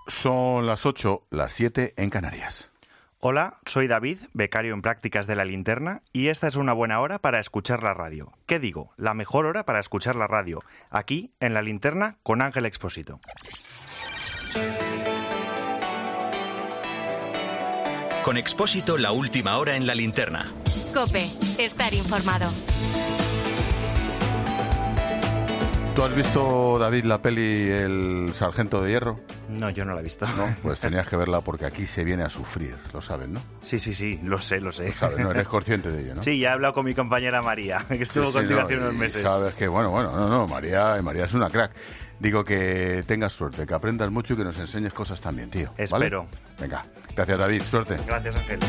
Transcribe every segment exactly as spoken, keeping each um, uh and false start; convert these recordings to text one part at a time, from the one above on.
Son las ocho, las siete en Canarias. Hola, soy David, becario en prácticas de La Linterna, y esta es una buena hora para escuchar la radio. ¿Qué digo? La mejor hora para escuchar la radio, aquí en La Linterna con Ángel Expósito. Con Expósito, la última hora en La Linterna. COPE, estar informado. ¿Tú has visto, David, la peli El Sargento de Hierro? No, yo no la he visto. No, pues tenías que verla porque aquí se viene a sufrir, lo sabes, ¿no? Sí, sí, sí, lo sé, lo sé. Lo sabes, no eres consciente de ello, ¿no? Sí, ya he hablado con mi compañera María, que estuvo Sí, sí, contigo no, hace unos y meses. Sabes que, bueno, bueno, no, no, María, María es una crack. Digo que tengas suerte, que aprendas mucho y que nos enseñes cosas también, tío. ¿vale? Espero. Venga, gracias, David, suerte. Gracias, Ángel.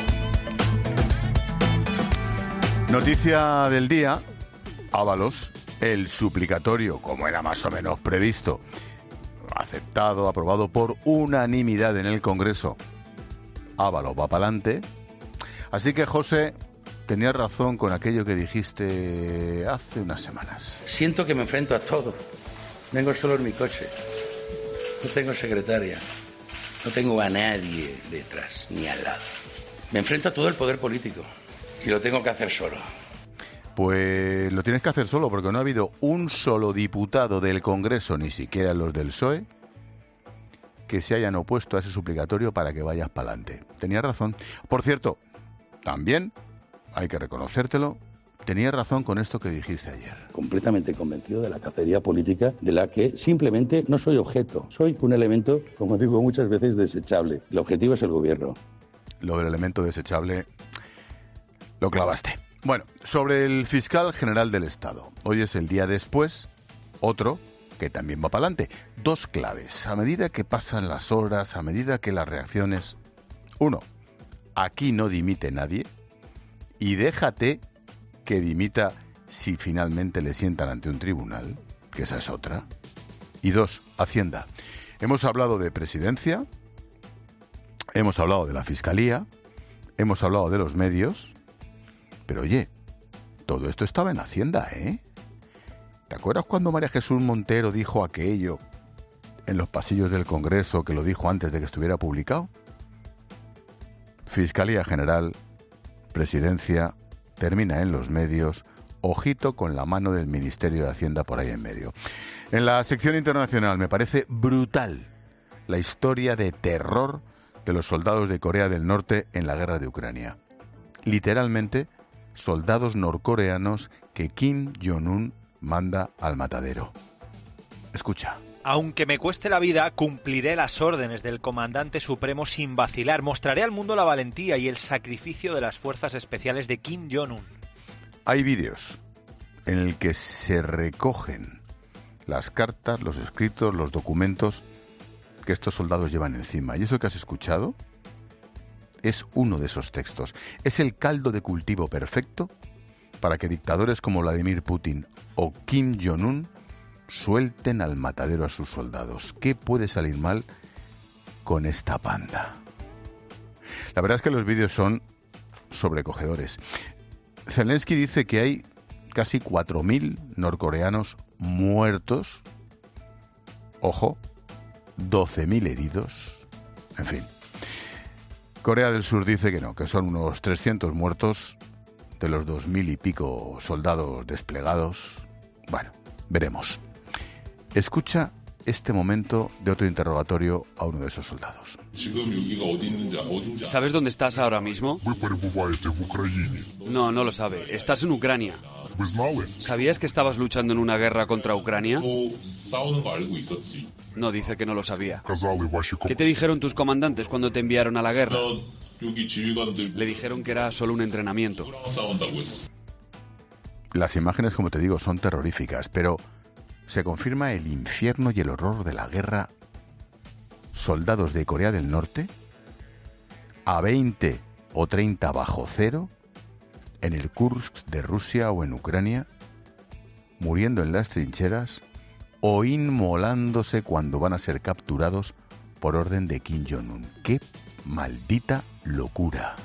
Noticia del día, Ábalos, el suplicatorio, como era más o menos previsto, aceptado, aprobado por unanimidad en el Congreso. Ábalos va para adelante. Así que, José, tenías razón con aquello que dijiste hace unas semanas. Siento que me enfrento a todo. Vengo solo en mi coche. No tengo secretaria. No tengo a nadie detrás, ni al lado. Me enfrento a todo el poder político. Y lo tengo que hacer solo. Pues lo tienes que hacer solo, porque no ha habido un solo diputado del Congreso, ni siquiera los del P S O E, que se hayan opuesto a ese suplicatorio para que vayas para adelante. Tenías razón. Por cierto, también, hay que reconocértelo, tenías razón con esto que dijiste ayer. Completamente convencido de la cacería política de la que simplemente no soy objeto. Soy un elemento, como digo muchas veces, desechable. El objetivo es el gobierno. Lo del elemento desechable lo clavaste. Bueno, sobre el fiscal general del Estado. Hoy es el día después, otro que también va para adelante. Dos claves. A medida que pasan las horas, a medida que las reacciones... Uno, aquí no dimite nadie. Y déjate que dimita si finalmente le sientan ante un tribunal, que esa es otra. Y dos, Hacienda. Hemos hablado de presidencia, hemos hablado de la fiscalía, hemos hablado de los medios... Pero oye, todo esto estaba en Hacienda, ¿eh? ¿Te acuerdas cuando María Jesús Montero dijo aquello en los pasillos del Congreso, que lo dijo antes de que estuviera publicado? Fiscalía General, Presidencia, termina en los medios, ojito con la mano del Ministerio de Hacienda por ahí en medio. En la sección internacional me parece brutal la historia de terror de los soldados de Corea del Norte en la guerra de Ucrania. Literalmente, soldados norcoreanos que Kim Jong-un manda al matadero. Escucha. Aunque me cueste la vida, cumpliré las órdenes del comandante supremo sin vacilar. Mostraré al mundo la valentía y el sacrificio de las fuerzas especiales de Kim Jong-un. Hay vídeos en el que se recogen las cartas, los escritos, los documentos que estos soldados llevan encima. ¿Y eso que has escuchado? Es uno de esos textos. Es el caldo de cultivo perfecto para que dictadores como Vladimir Putin o Kim Jong-un suelten al matadero a sus soldados. ¿Qué puede salir mal con esta panda? La verdad es que los vídeos son sobrecogedores. Zelensky dice que hay casi cuatro mil norcoreanos muertos. Ojo, doce mil heridos. En fin. Corea del Sur dice que no, que son unos trescientos muertos de los dos mil y pico soldados desplegados. Bueno, veremos. Escucha este momento de otro interrogatorio a uno de esos soldados. ¿Sabes dónde estás ahora mismo? No, no lo sabe. Estás en Ucrania. ¿Sabías que estabas luchando en una guerra contra Ucrania? No, dice que no lo sabía. ¿Qué te dijeron tus comandantes cuando te enviaron a la guerra? Le dijeron que era solo un entrenamiento. Las imágenes, como te digo, son terroríficas, pero se confirma el infierno y el horror de la guerra. Soldados de Corea del Norte a veinte o treinta bajo cero en el Kursk de Rusia o en Ucrania, muriendo en las trincheras o inmolándose cuando van a ser capturados por orden de Kim Jong-un. ¡Qué maldita locura!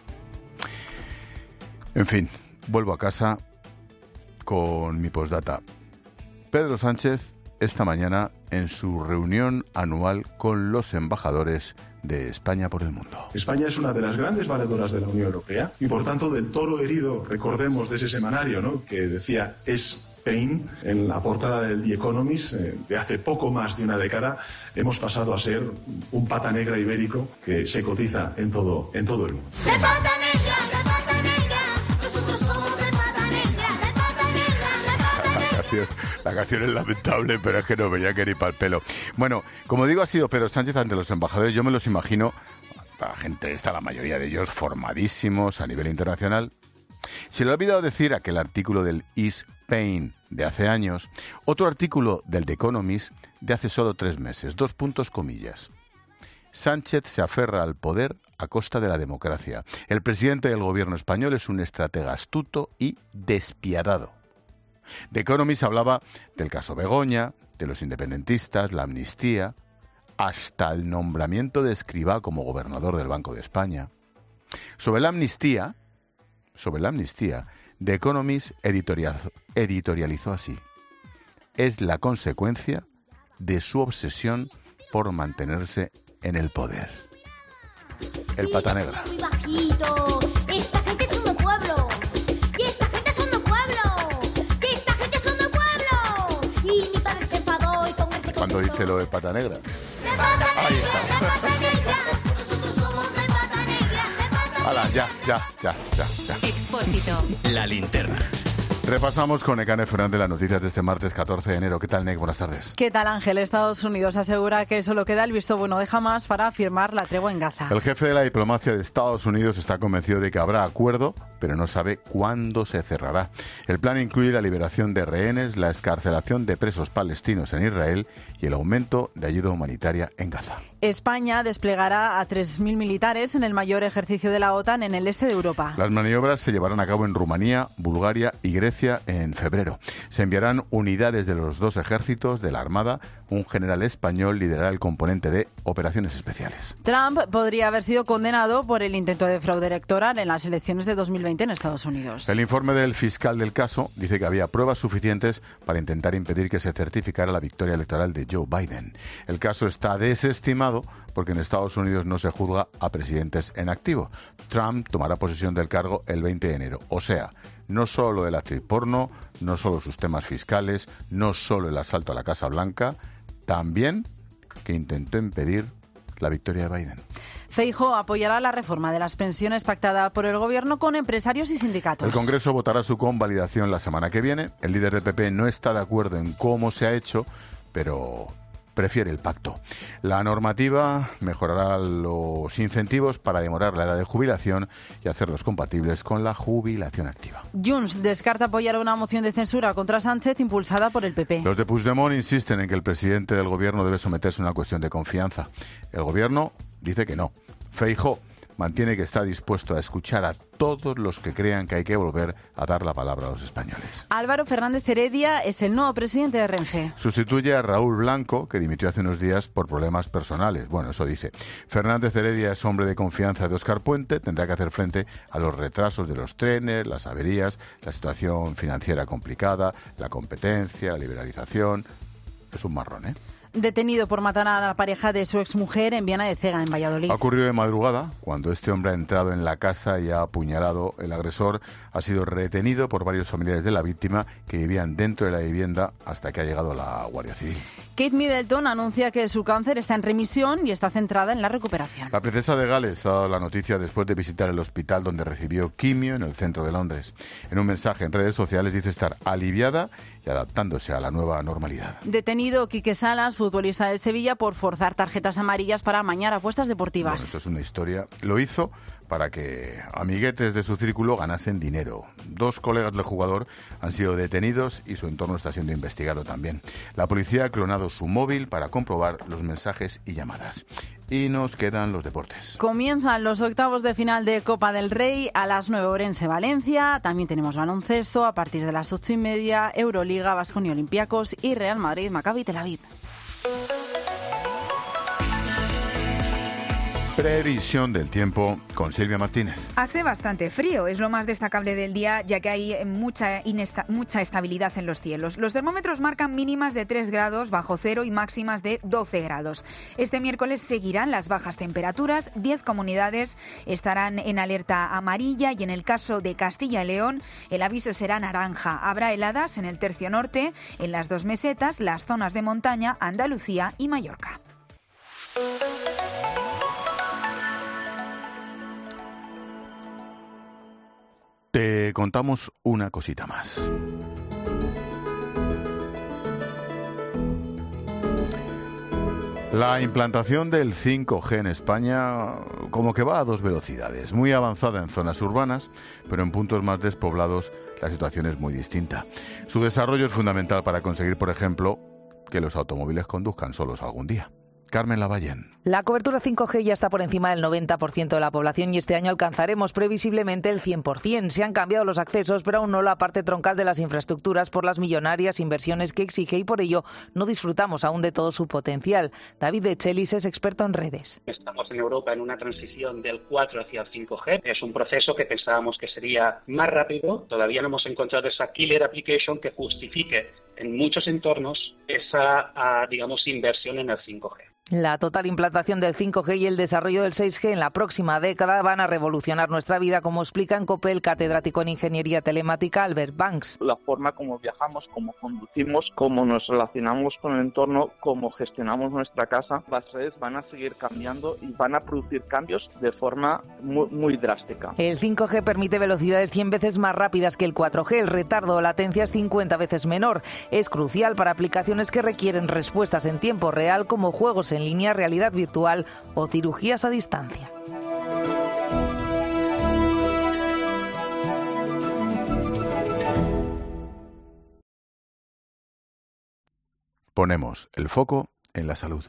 En fin, vuelvo a casa con mi postdata. Pedro Sánchez esta mañana en su reunión anual con los embajadores de España por el mundo. España es una de las grandes valedoras de la Unión Europea y, por tanto, del toro herido, recordemos de ese semanario, ¿no?, que decía es Spain, en la portada del The Economist, eh, de hace poco más de una década, hemos pasado a ser un pata negra ibérico que se cotiza en todo, en todo el mundo. De pata negra, de pata negra, nosotros somos de pata negra, de pata negra, de pata negra. La canción, la canción es lamentable, pero es que no veía que ni para el pelo. Bueno, como digo, ha sido Pedro Sánchez ante los embajadores. Yo me los imagino, la gente está, la mayoría de ellos, formadísimos a nivel internacional. Se le ha olvidado decir aquel artículo del Is Spain de hace años, otro artículo del The Economist de hace solo tres meses, dos puntos comillas. Sánchez se aferra al poder a costa de la democracia. El presidente del gobierno español es un estratega astuto y despiadado. The Economist hablaba del caso Begoña, de los independentistas, la amnistía, hasta el nombramiento de Escrivá como gobernador del Banco de España. Sobre la amnistía, sobre la amnistía, The Economist editorial, editorializó así: es la consecuencia de su obsesión por mantenerse en el poder. El pata negra. Muy bajito. Esta gente son de pueblo. Y esta gente son de pueblo. Y esta gente son de pueblo. Y mi padre se enfadó y con este Cuando dice lo de pata negra. De pata negra, de pata negra. Nosotros somos de pata negra, de pata negra. ¡Hala, ya, ya, ya, ya, ya! Expósito. La linterna. Repasamos con Nekane Fernández las noticias de este martes catorce de enero. ¿Qué tal, Nek? Buenas tardes. ¿Qué tal, Ángel? Estados Unidos asegura que solo queda el visto bueno de Hamás para firmar la tregua en Gaza. El jefe de la diplomacia de Estados Unidos está convencido de que habrá acuerdo, pero no sabe cuándo se cerrará. El plan incluye la liberación de rehenes, la excarcelación de presos palestinos en Israel y el aumento de ayuda humanitaria en Gaza. España desplegará a tres mil militares en el mayor ejercicio de la OTAN en el este de Europa. Las maniobras se llevarán a cabo en Rumanía, Bulgaria y Grecia en febrero. Se enviarán unidades de los dos ejércitos de la Armada. Un general español liderará el componente de operaciones especiales. Trump podría haber sido condenado por el intento de fraude electoral en las elecciones de dos mil veinte en Estados Unidos. El informe del fiscal del caso dice que había pruebas suficientes para intentar impedir que se certificara la victoria electoral de Joe Biden. El caso está desestimado porque en Estados Unidos no se juzga a presidentes en activo. Trump tomará posesión del cargo el veinte de enero. O sea, no solo el actriz porno, no solo sus temas fiscales, no solo el asalto a la Casa Blanca, también que intentó impedir la victoria de Biden. Feijóo apoyará la reforma de las pensiones pactada por el Gobierno con empresarios y sindicatos. El Congreso votará su convalidación la semana que viene. El líder del P P no está de acuerdo en cómo se ha hecho, pero prefiere el pacto. La normativa mejorará los incentivos para demorar la edad de jubilación y hacerlos compatibles con la jubilación activa. Junts descarta apoyar una moción de censura contra Sánchez impulsada por el P P. Los de Puigdemont insisten en que el presidente del Gobierno debe someterse a una cuestión de confianza. El Gobierno dice que no. Feijóo mantiene que está dispuesto a escuchar a todos los que crean que hay que volver a dar la palabra a los españoles. Álvaro Fernández Heredia es el nuevo presidente de Renfe. Sustituye a Raúl Blanco, que dimitió hace unos días por problemas personales. Bueno, eso dice. Fernández Heredia es hombre de confianza de Óscar Puente, tendrá que hacer frente a los retrasos de los trenes, las averías, la situación financiera complicada, la competencia, la liberalización. Es un marrón, ¿eh? Detenido por matar a la pareja de su exmujer en Viana de Cega, en Valladolid. Ha ocurrido de madrugada, cuando este hombre ha entrado en la casa y ha apuñalado. El agresor ha sido retenido por varios familiares de la víctima que vivían dentro de la vivienda hasta que ha llegado la Guardia Civil. Kate Middleton anuncia que su cáncer está en remisión y está centrada en la recuperación. La princesa de Gales ha dado la noticia después de visitar el hospital donde recibió quimio en el centro de Londres. En un mensaje en redes sociales dice estar aliviada y adaptándose a la nueva normalidad. Detenido Quique Salas, futbolista del Sevilla, por forzar tarjetas amarillas para amañar apuestas deportivas. Bueno, esto es una historia. Lo hizo para que amiguetes de su círculo ganasen dinero. Dos colegas del jugador han sido detenidos y su entorno está siendo investigado también. La policía ha clonado su móvil para comprobar los mensajes y llamadas. Y nos quedan los deportes. Comienzan los octavos de final de Copa del Rey a las nueve Orense Valencia. También tenemos baloncesto a partir de las ocho y media, Euroliga, Baskonia Olympiacos y Real Madrid Maccabi Tel Aviv. Previsión del tiempo con Silvia Martínez. Hace bastante frío, es lo más destacable del día, ya que hay mucha, inesta- mucha estabilidad en los cielos. Los termómetros marcan mínimas de tres grados bajo cero y máximas de doce grados. Este miércoles seguirán las bajas temperaturas, diez comunidades estarán en alerta amarilla y en el caso de Castilla y León el aviso será naranja. Habrá heladas en el tercio norte, en las dos mesetas, las zonas de montaña, Andalucía y Mallorca. Te contamos una cosita más. La implantación del cinco G en España como que va a dos velocidades, muy avanzada en zonas urbanas, pero en puntos más despoblados la situación es muy distinta. Su desarrollo es fundamental para conseguir, por ejemplo, que los automóviles conduzcan solos algún día. Carmen Lavallén. La cobertura cinco G ya está por encima del noventa por ciento de la población y este año alcanzaremos previsiblemente el cien por ciento. Se han cambiado los accesos, pero aún no la parte troncal de las infraestructuras por las millonarias inversiones que exige y por ello no disfrutamos aún de todo su potencial. David de Chelis es experto en redes. Estamos en Europa en una transición del cuatro hacia el cinco G. Es un proceso que pensábamos que sería más rápido. Todavía no hemos encontrado esa killer application que justifique en muchos entornos esa, uh, digamos, inversión en el cinco G. La total implantación del cinco G y el desarrollo del seis G en la próxima década van a revolucionar nuestra vida, como explica en COPE el catedrático en Ingeniería Telemática Albert Banks. La forma como viajamos, cómo conducimos, cómo nos relacionamos con el entorno, cómo gestionamos nuestra casa, las redes van a seguir cambiando y van a producir cambios de forma muy, muy drástica. El cinco G permite velocidades cien veces más rápidas que el cuatro G. El retardo o latencia es cincuenta veces menor. Es crucial para aplicaciones que requieren respuestas en tiempo real, como juegos en en línea, realidad virtual o cirugías a distancia. Ponemos el foco en la salud.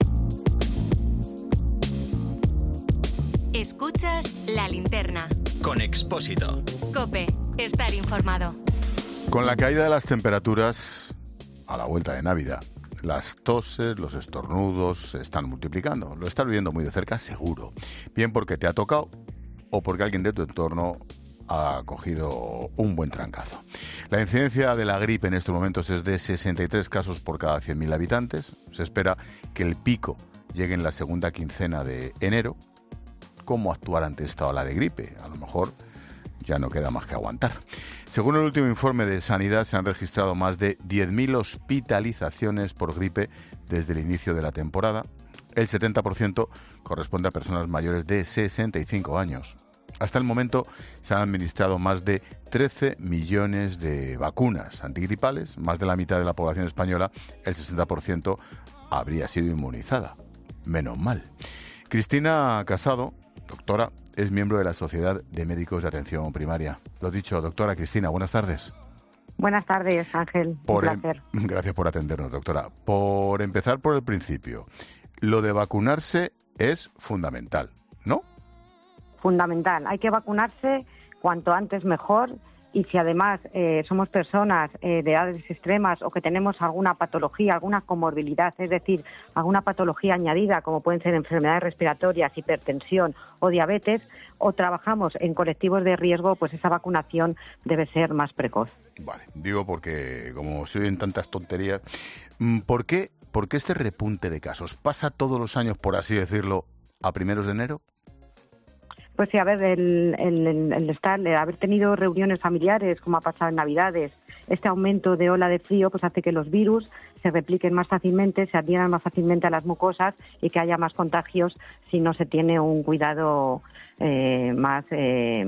Escuchas La Linterna. Con Expósito. COPE. Estar informado. Con la caída de las temperaturas a la vuelta de Navidad, las toses, los estornudos se están multiplicando. Lo estás viviendo muy de cerca, seguro. Bien porque te ha tocado o porque alguien de tu entorno ha cogido un buen trancazo. La incidencia de la gripe en estos momentos es de sesenta y tres casos por cada cien mil habitantes. Se espera que el pico llegue en la segunda quincena de enero. ¿Cómo actuar ante esta ola de gripe? A lo mejor ya no queda más que aguantar. Según el último informe de Sanidad, se han registrado más de diez mil hospitalizaciones por gripe desde el inicio de la temporada. El setenta por ciento corresponde a personas mayores de sesenta y cinco años. Hasta el momento se han administrado más de trece millones de vacunas antigripales. Más de la mitad de la población española, el sesenta por ciento, habría sido inmunizada. Menos mal. Cristina Casado, doctora, es miembro de la Sociedad de Médicos de Atención Primaria. Lo dicho, doctora Cristina, buenas tardes. Buenas tardes, Ángel. Por Un placer. Em... Gracias por atendernos, doctora. Por empezar por el principio, lo de vacunarse es fundamental, ¿no? Fundamental. Hay que vacunarse cuanto antes mejor. Y si además eh, somos personas eh, de edades extremas o que tenemos alguna patología, alguna comorbilidad, es decir, alguna patología añadida, como pueden ser enfermedades respiratorias, hipertensión o diabetes, o trabajamos en colectivos de riesgo, pues esa vacunación debe ser más precoz. Vale, digo porque como se oyen tantas tonterías, ¿por qué, por qué este repunte de casos? ¿Pasa todos los años, por así decirlo, a primeros de enero? Pues sí, a ver, el, el, el, el estar, el haber tenido reuniones familiares, como ha pasado en Navidades, este aumento de ola de frío, pues hace que los virus se repliquen más fácilmente, se adhieran más fácilmente a las mucosas y que haya más contagios si no se tiene un cuidado eh, más, eh,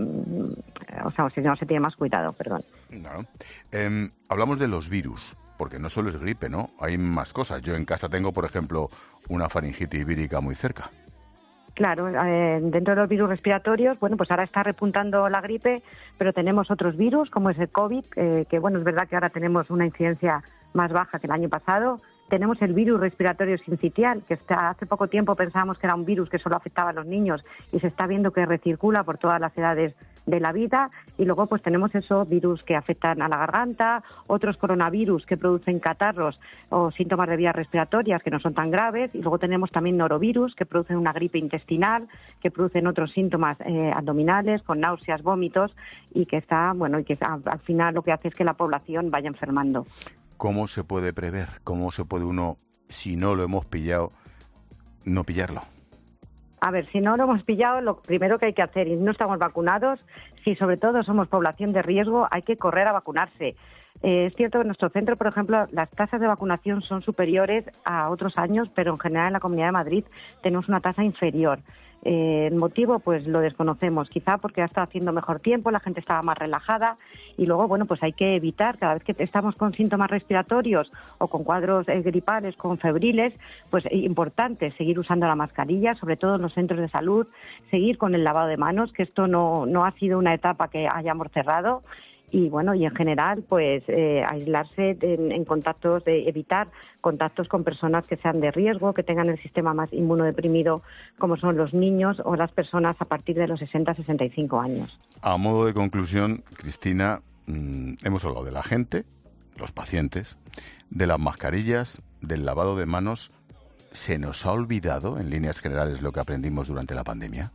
o sea, si no se tiene más cuidado, perdón. No. Eh, hablamos de los virus, porque no solo es gripe, ¿no? Hay más cosas. Yo en casa tengo, por ejemplo, una faringitis vírica muy cerca. Claro, eh, dentro de los virus respiratorios, bueno, pues ahora está repuntando la gripe, pero tenemos otros virus, como es el COVID, eh, que bueno, es verdad que ahora tenemos una incidencia más baja que el año pasado, Tenemos el virus respiratorio sincitial, que hasta hace poco tiempo pensábamos que era un virus que solo afectaba a los niños y se está viendo que recircula por todas las edades de la vida. Y luego pues tenemos esos virus que afectan a la garganta, otros coronavirus que producen catarros o síntomas de vías respiratorias que no son tan graves, y luego tenemos también norovirus que producen una gripe intestinal, que producen otros síntomas eh, abdominales con náuseas, vómitos, y que está, bueno, y que a, al final lo que hace es que la población vaya enfermando. ¿Cómo se puede prever? ¿Cómo se puede uno, si no lo hemos pillado, no pillarlo? A ver, si no lo hemos pillado, lo primero que hay que hacer, y no estamos vacunados, si sobre todo somos población de riesgo, hay que correr a vacunarse. Eh, es cierto que en nuestro centro, por ejemplo, las tasas de vacunación son superiores a otros años, pero en general en la Comunidad de Madrid tenemos una tasa inferior. Eh, el motivo, pues lo desconocemos, quizá porque ha estado haciendo mejor tiempo, la gente estaba más relajada, y luego, bueno, pues hay que evitar, cada vez que estamos con síntomas respiratorios o con cuadros eh, gripales, con febriles, pues es importante seguir usando la mascarilla, sobre todo en los centros de salud, seguir con el lavado de manos, que esto no, no ha sido una etapa que hayamos cerrado. Y bueno, y en general, pues eh, aislarse en, en contactos, de evitar contactos con personas que sean de riesgo, que tengan el sistema más inmunodeprimido, como son los niños o las personas a partir de los sesenta a sesenta y cinco años. A modo de conclusión, Cristina, mmm, hemos hablado de la gente, los pacientes, de las mascarillas, del lavado de manos. ¿Se nos ha olvidado, en líneas generales, lo que aprendimos durante la pandemia?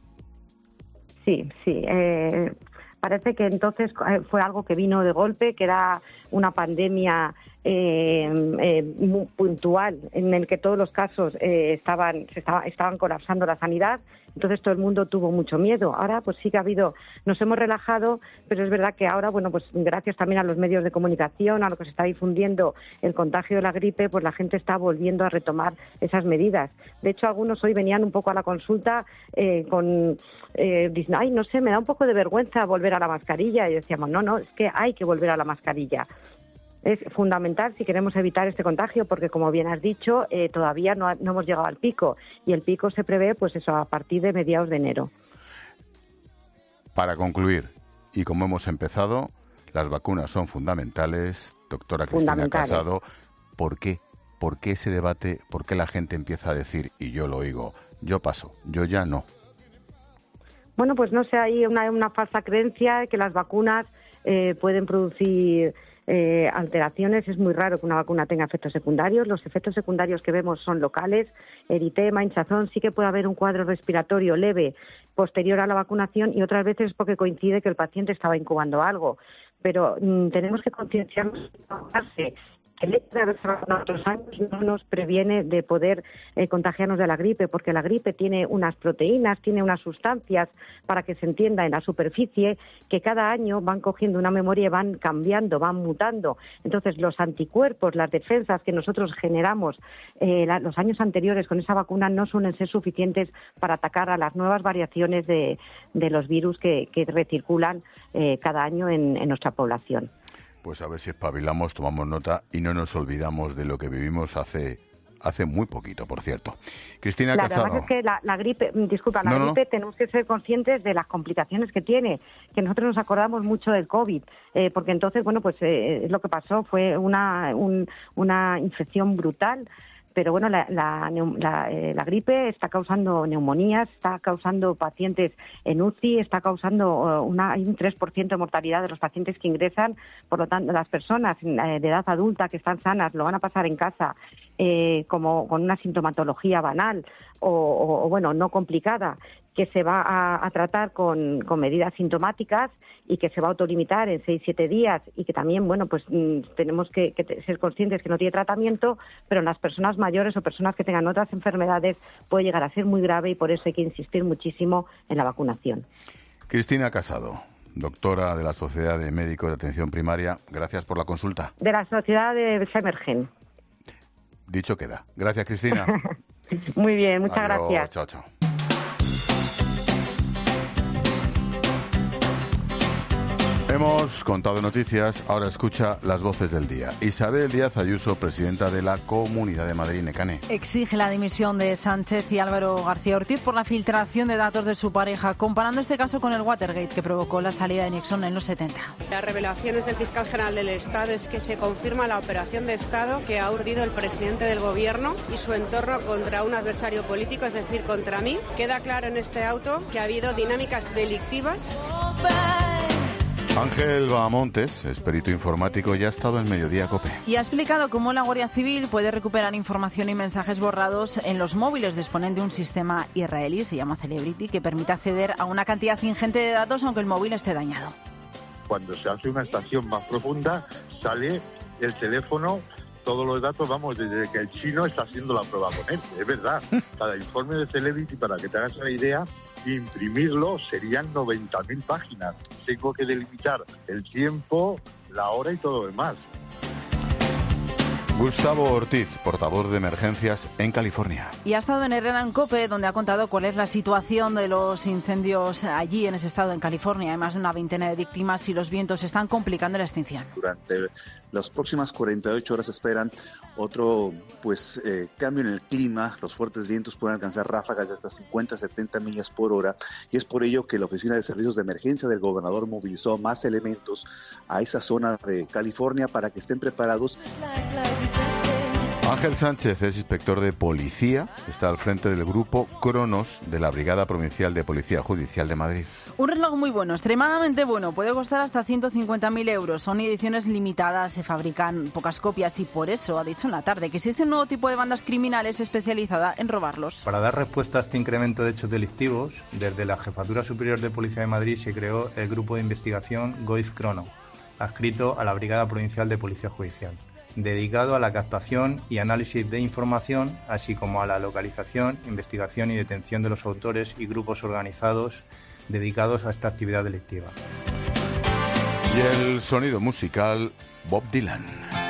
Sí, sí. Eh... Parece que entonces fue algo que vino de golpe, que era una pandemia eh, eh, muy puntual, en el que todos los casos eh, estaban, se estaba, estaban colapsando la sanidad. Entonces todo el mundo tuvo mucho miedo. Ahora pues sí que ha habido, nos hemos relajado, pero es verdad que ahora, bueno, pues gracias también a los medios de comunicación, a lo que se está difundiendo el contagio de la gripe, pues la gente está volviendo a retomar esas medidas. De hecho, algunos hoy venían un poco a la consulta eh, con, eh, diciendo, ay, no sé, me da un poco de vergüenza volver a la mascarilla. Y decíamos, no, no, es que hay que volver a la mascarilla. Es fundamental si queremos evitar este contagio, porque como bien has dicho, eh, todavía no, ha, no hemos llegado al pico, y el pico se prevé, pues eso, a partir de mediados de enero. Para concluir, y como hemos empezado, las vacunas son fundamentales. Doctora Cristina Casado, ¿por qué? ¿Por qué ese debate? ¿Por qué la gente empieza a decir, y yo lo oigo, yo paso, yo ya no? Bueno, pues no sé, hay una, una falsa creencia de que las vacunas eh, pueden producir Eh, alteraciones. Es muy raro que una vacuna tenga efectos secundarios. Los efectos secundarios que vemos son locales, eritema, hinchazón. Sí que puede haber un cuadro respiratorio leve posterior a la vacunación, y otras veces es porque coincide que el paciente estaba incubando algo. Pero mmm, tenemos que concienciarnos de que el hecho de haberse vacunado otros años no nos previene de poder eh, contagiarnos de la gripe, porque la gripe tiene unas proteínas, tiene unas sustancias, para que se entienda, en la superficie, que cada año van cogiendo una memoria y van cambiando, van mutando. Entonces, los anticuerpos, las defensas que nosotros generamos eh, la, los años anteriores con esa vacuna no suelen ser suficientes para atacar a las nuevas variaciones de, de los virus que, que recirculan eh, cada año en, en nuestra población. Pues a ver si espabilamos, tomamos nota y no nos olvidamos de lo que vivimos hace hace muy poquito, por cierto. Cristina claro, Casado. Además es que la, la gripe, disculpa, la no, gripe no. tenemos que ser conscientes de las complicaciones que tiene, que nosotros nos acordamos mucho del COVID, eh, porque entonces, bueno, pues eh, lo que pasó fue una, un, una infección brutal. Pero bueno, la, la, la, eh, la gripe está causando neumonías, está causando pacientes en U C I, está causando una, hay un tres por ciento de mortalidad de los pacientes que ingresan. Por lo tanto, las personas de edad adulta que están sanas lo van a pasar en casa eh, como con una sintomatología banal o, o, o bueno, no complicada, que se va a, a tratar con, con medidas sintomáticas y que se va a autolimitar en seis siete días, y que también, bueno, pues mmm, tenemos que, que ser conscientes que no tiene tratamiento, pero en las personas mayores o personas que tengan otras enfermedades puede llegar a ser muy grave, y por eso hay que insistir muchísimo en la vacunación. Cristina Casado, doctora de la Sociedad de Médicos de Atención Primaria, gracias por la consulta. De la Sociedad de Semergen. Dicho queda. Gracias, Cristina. Muy bien, muchas Adiós, gracias. Chao, chao. Hemos contado noticias, ahora escucha las voces del día. Isabel Díaz Ayuso, presidenta de la Comunidad de Madrid, Nekane. Exige la dimisión de Sánchez y Álvaro García Ortiz por la filtración de datos de su pareja, comparando este caso con el Watergate que provocó la salida de Nixon en los setenta. Las revelaciones del fiscal general del Estado es que se confirma la operación de Estado que ha urdido el presidente del Gobierno y su entorno contra un adversario político, es decir, contra mí. Queda claro en este auto que ha habido dinámicas delictivas. Ángel Bahamontes, es perito informático y ha estado en Mediodía COPE. Y ha explicado cómo la Guardia Civil puede recuperar información y mensajes borrados en los móviles. Disponen de un sistema israelí, se llama Celebrity, que permite acceder a una cantidad ingente de datos aunque el móvil esté dañado. Cuando se hace una extracción más profunda, sale el teléfono, todos los datos, vamos, desde que el chino está haciendo la prueba con él. Es verdad, cada informe de Celebrity, para que te hagas una idea, imprimirlo serían noventa mil páginas. Tengo que delimitar el tiempo, la hora y todo lo demás. Gustavo Ortiz, portavoz de emergencias en California. Y ha estado en Herrera en COPE, donde ha contado cuál es la situación de los incendios allí en ese estado, en California. Hay más de una veintena de víctimas y los vientos están complicando la extinción. Durante las próximas cuarenta y ocho horas esperan otro pues eh, cambio en el clima. Los fuertes vientos pueden alcanzar ráfagas de hasta cincuenta a setenta millas por hora, y es por ello que la Oficina de Servicios de Emergencia del gobernador movilizó más elementos a esa zona de California para que estén preparados. Ángel Sánchez es inspector de policía, está al frente del grupo Cronos de la Brigada Provincial de Policía Judicial de Madrid. Un reloj muy bueno, extremadamente bueno, puede costar hasta ciento cincuenta mil euros. Son ediciones limitadas, se fabrican pocas copias y por eso ha dicho en la tarde que existe un nuevo tipo de bandas criminales especializada en robarlos. Para dar respuesta a este incremento de hechos delictivos, desde la Jefatura Superior de Policía de Madrid se creó el grupo de investigación Goiz Crono, adscrito a la Brigada Provincial de Policía Judicial, dedicado a la captación y análisis de información, así como a la localización, investigación y detención de los autores y grupos organizados dedicados a esta actividad delictiva. Y el sonido musical, Bob Dylan.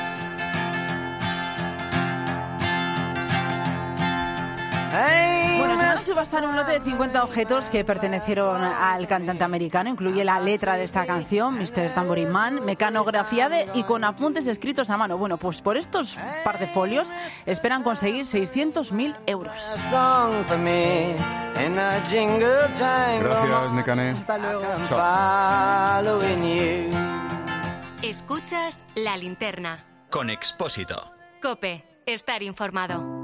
Bueno, se van a subastar un lote de cincuenta objetos que pertenecieron al cantante americano. Incluye la letra de esta canción, mister Tambourine Man, mecanografía de y con apuntes escritos a mano. Bueno, pues por estos par de folios esperan conseguir seiscientos mil euros. Gracias, Nekane. Hasta luego. Chao. Escuchas La Linterna. Con Expósito. COPE. Estar informado.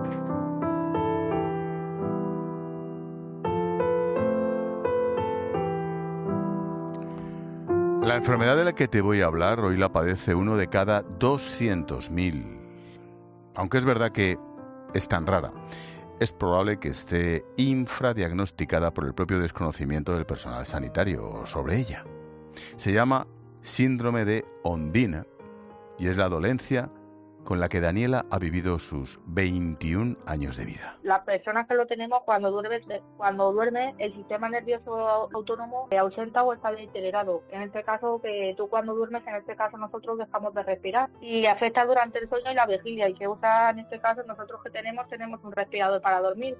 La enfermedad de la que te voy a hablar hoy la padece uno de cada doscientos mil. Aunque es verdad que es tan rara, es probable que esté infradiagnosticada por el propio desconocimiento del personal sanitario sobre ella. Se llama síndrome de Ondina y es la dolencia con la que Daniela ha vivido sus veintiún años de vida. Las personas que lo tenemos, cuando duerme, cuando duerme el sistema nervioso autónomo se ausenta o está deteriorado. En este caso, que tú cuando duermes, en este caso nosotros dejamos de respirar y afecta durante el sueño y la vigilia, y se usa, en este caso nosotros que tenemos, tenemos un respirador para dormir.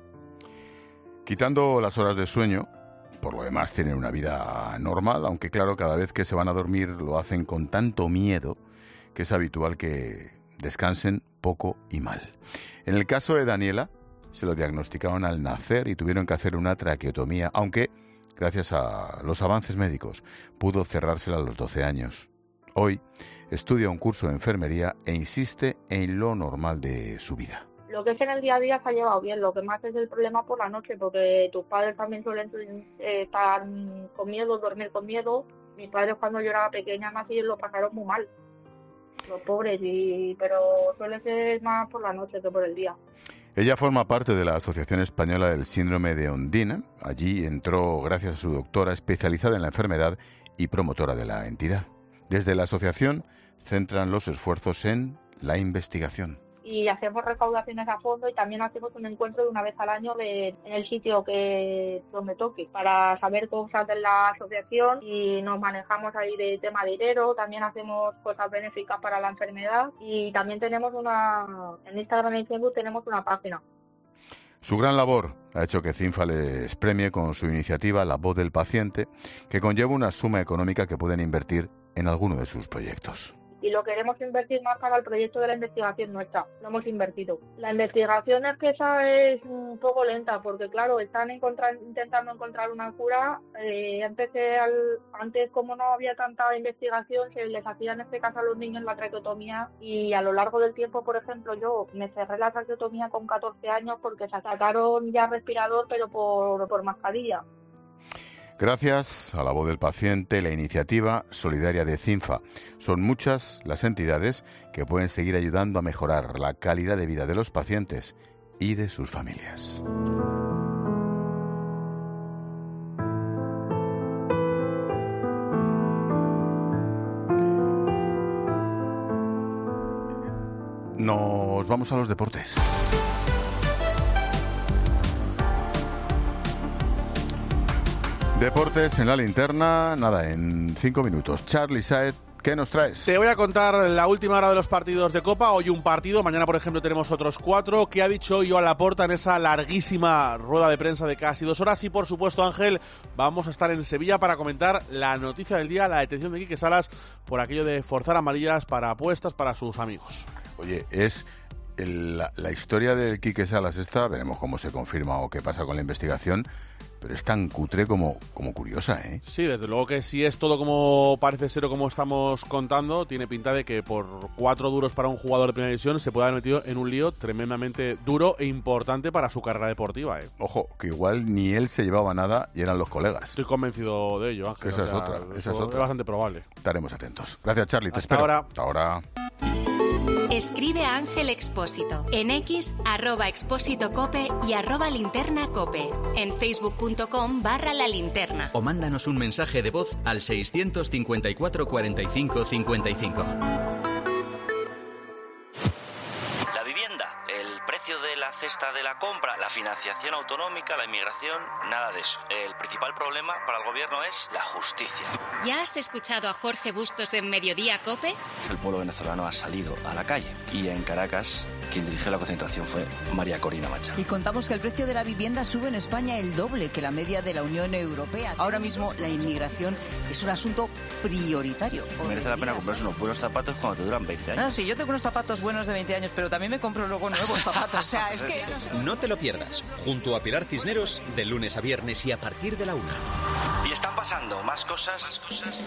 Quitando las horas de sueño, por lo demás tienen una vida normal, aunque claro, cada vez que se van a dormir lo hacen con tanto miedo que es habitual que descansen poco y mal. En el caso de Daniela, se lo diagnosticaron al nacer y tuvieron que hacer una traqueotomía, aunque, gracias a los avances médicos, pudo cerrársela a los doce años. Hoy estudia un curso de enfermería e insiste en lo normal de su vida. Lo que es en el día a día se ha llevado bien, lo que más es el problema por la noche, porque tus padres también suelen eh, estar con miedo, dormir con miedo. Mis padres cuando yo era pequeña más y lo pasaron muy mal. Los pobres, y, pero suele ser más por la noche que por el día. Ella forma parte de la Asociación Española del Síndrome de Ondina. Allí entró gracias a su doctora especializada en la enfermedad y promotora de la entidad. Desde la asociación centran los esfuerzos en la investigación. Y hacemos recaudaciones a fondo y también hacemos un encuentro de una vez al año de, en el sitio que donde toque para saber cosas de la asociación, y nos manejamos ahí de tema de dinero. También hacemos cosas benéficas para la enfermedad y también tenemos una, en Instagram y Facebook tenemos una página. Su gran labor ha hecho que Cinfa les premie con su iniciativa La Voz del Paciente, que conlleva una suma económica que pueden invertir en alguno de sus proyectos. Y lo queremos invertir más para el proyecto de la investigación nuestra. Lo hemos invertido. La investigación es que esa es un poco lenta, porque claro, están encontrar, intentando encontrar una cura. Eh, antes, que al, antes, como no había tanta investigación, se les hacía en este caso a los niños la traqueotomía, y a lo largo del tiempo, por ejemplo, yo me cerré la traqueotomía con catorce años porque se sacaron ya respirador, pero por, por mascarilla. Gracias a La Voz del Paciente, la iniciativa solidaria de Cinfa, son muchas las entidades que pueden seguir ayudando a mejorar la calidad de vida de los pacientes y de sus familias. Nos vamos a los deportes. Deportes en la linterna, nada, en cinco minutos. Charlie Saez, ¿qué nos traes? Te voy a contar la última hora de los partidos de Copa. Hoy un partido, mañana por ejemplo tenemos otros cuatro. ¿Qué ha dicho Joan Laporta en esa larguísima rueda de prensa de casi dos horas? Y por supuesto, Ángel, vamos a estar en Sevilla para comentar la noticia del día, la detención de Quique Salas por aquello de forzar amarillas para apuestas para sus amigos. Oye, es... El, la, la historia del Quique Salas esta, veremos cómo se confirma o qué pasa con la investigación, pero es tan cutre como, como curiosa, ¿eh? Sí, desde luego que si es todo como parece ser o como estamos contando, tiene pinta de que por cuatro duros para un jugador de primera división se puede haber metido en un lío tremendamente duro e importante para su carrera deportiva, ¿eh? Ojo, que igual ni él se llevaba nada y eran los colegas. Estoy convencido de ello, Ángel. Esa o es sea, otra, esa es es otra. bastante probable. Estaremos atentos. Gracias, Charlie, te Hasta espero. ahora. Hasta ahora. Escribe a Ángel Expósito en X, arroba Expósito Cope y arroba Linterna Cope. En facebook.com barra La Linterna. O mándanos un mensaje de voz al seiscientos cincuenta y cuatro cuarenta y cinco cincuenta y cinco. La vivienda, el precio de la cesta de la compra, la financiación autonómica, la inmigración, nada de eso. El principal problema para el gobierno es la justicia. ¿Ya has escuchado a Jorge Bustos en Mediodía Cope? El pueblo venezolano ha salido a la calle y en Caracas quien dirigió la concentración fue María Corina Machado. Y contamos que el precio de la vivienda sube en España el doble que la media de la Unión Europea. Ahora mismo la inmigración es un asunto prioritario. Merece la pena comprarse unos buenos zapatos cuando te duran veinte años. No, sí, yo tengo unos zapatos buenos de veinte años, pero también me compro luego nuevos zapatos. O sea, es que... No, sé. No te lo pierdas, junto a Pilar Cisneros, de lunes a viernes y a partir de la una. Y están pasando más cosas, más cosas.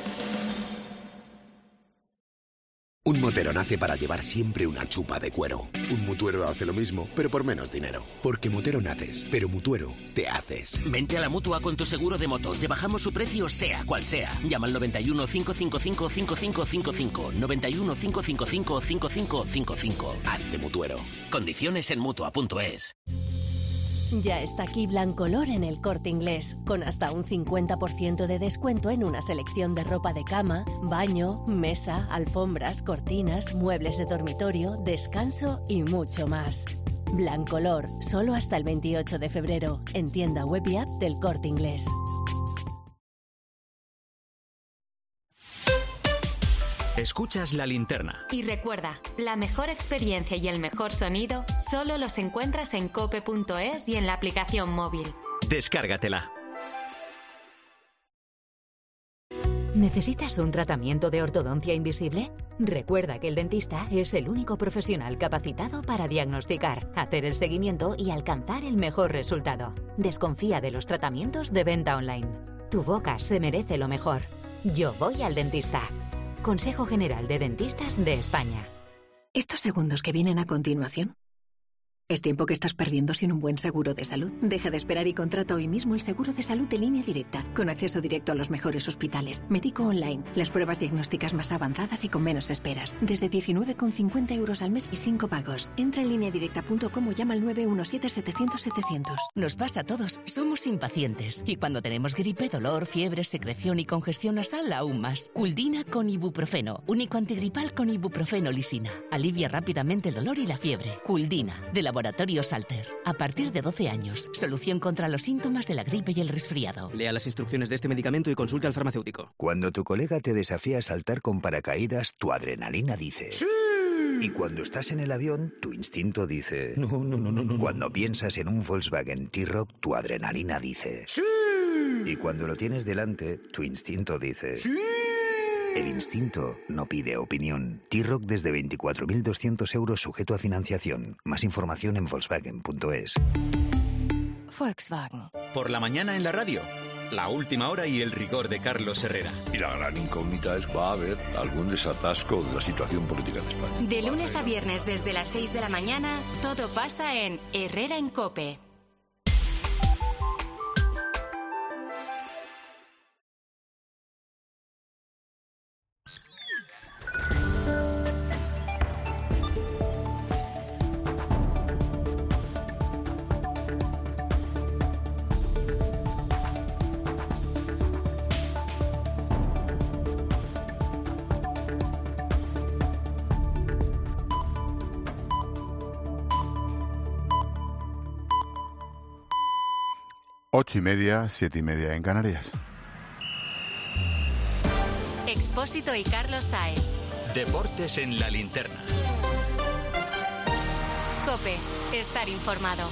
Un motero nace para llevar siempre una chupa de cuero. Un mutuero hace lo mismo, pero por menos dinero. Porque motero naces, pero mutuero te haces. Vente a la Mutua con tu seguro de moto. Te bajamos su precio sea cual sea. Llama al noventa y uno, cinco cinco cinco, cinco cinco cinco cinco. noventa y uno, cinco cinco cinco, cinco cinco cinco cinco. Hazte mutuero. Condiciones en Mutua punto es. Ya está aquí Blancolor en El Corte Inglés, con hasta un cincuenta por ciento de descuento en una selección de ropa de cama, baño, mesa, alfombras, cortinas, muebles de dormitorio, descanso y mucho más. Blancolor, solo hasta el veintiocho de febrero, en tienda web y app del Corte Inglés. Escuchas La Linterna. Y recuerda, la mejor experiencia y el mejor sonido solo los encuentras en cope punto es y en la aplicación móvil. Descárgatela. ¿Necesitas un tratamiento de ortodoncia invisible? Recuerda que el dentista es el único profesional capacitado para diagnosticar, hacer el seguimiento y alcanzar el mejor resultado. Desconfía de los tratamientos de venta online. Tu boca se merece lo mejor. Yo voy al dentista. Consejo General de Dentistas de España. Estos segundos que vienen a continuación es tiempo que estás perdiendo sin un buen seguro de salud. Deja de esperar y contrata hoy mismo el seguro de salud de Línea Directa, con acceso directo a los mejores hospitales, médico online, las pruebas diagnósticas más avanzadas y con menos esperas. Desde diecinueve con cincuenta euros al mes y cinco pagos. Entra en línea directa punto com o llama al nueve uno siete, setecientos, setecientos. Nos pasa a todos, somos impacientes. Y cuando tenemos gripe, dolor, fiebre, secreción y congestión nasal, aún más. Culdina con ibuprofeno, único antigripal con ibuprofeno lisina. Alivia rápidamente el dolor y la fiebre. Culdina, de Laboratorio Salter. A partir de doce años, solución contra los síntomas de la gripe y el resfriado. Lea las instrucciones de este medicamento y consulte al farmacéutico. Cuando tu colega te desafía a saltar con paracaídas, tu adrenalina dice... ¡Sí! Y cuando estás en el avión, tu instinto dice... No, no, no, no, no. Cuando piensas en un Volkswagen T-Roc, tu adrenalina dice... ¡Sí! Y cuando lo tienes delante, tu instinto dice... ¡Sí! El instinto no pide opinión. T-Roc desde veinticuatro mil doscientos euros sujeto a financiación. Más información en Volkswagen punto es. Volkswagen. Por la mañana en la radio. La última hora y el rigor de Carlos Herrera. Y la gran incógnita es, ¿va a haber algún desatasco de la situación política en España? De lunes a viernes desde las seis de la mañana, todo pasa en Herrera en COPE. Ocho y media, siete y media en Canarias. Expósito y Carlos Saez. Deportes en la linterna. COPE, estar informado.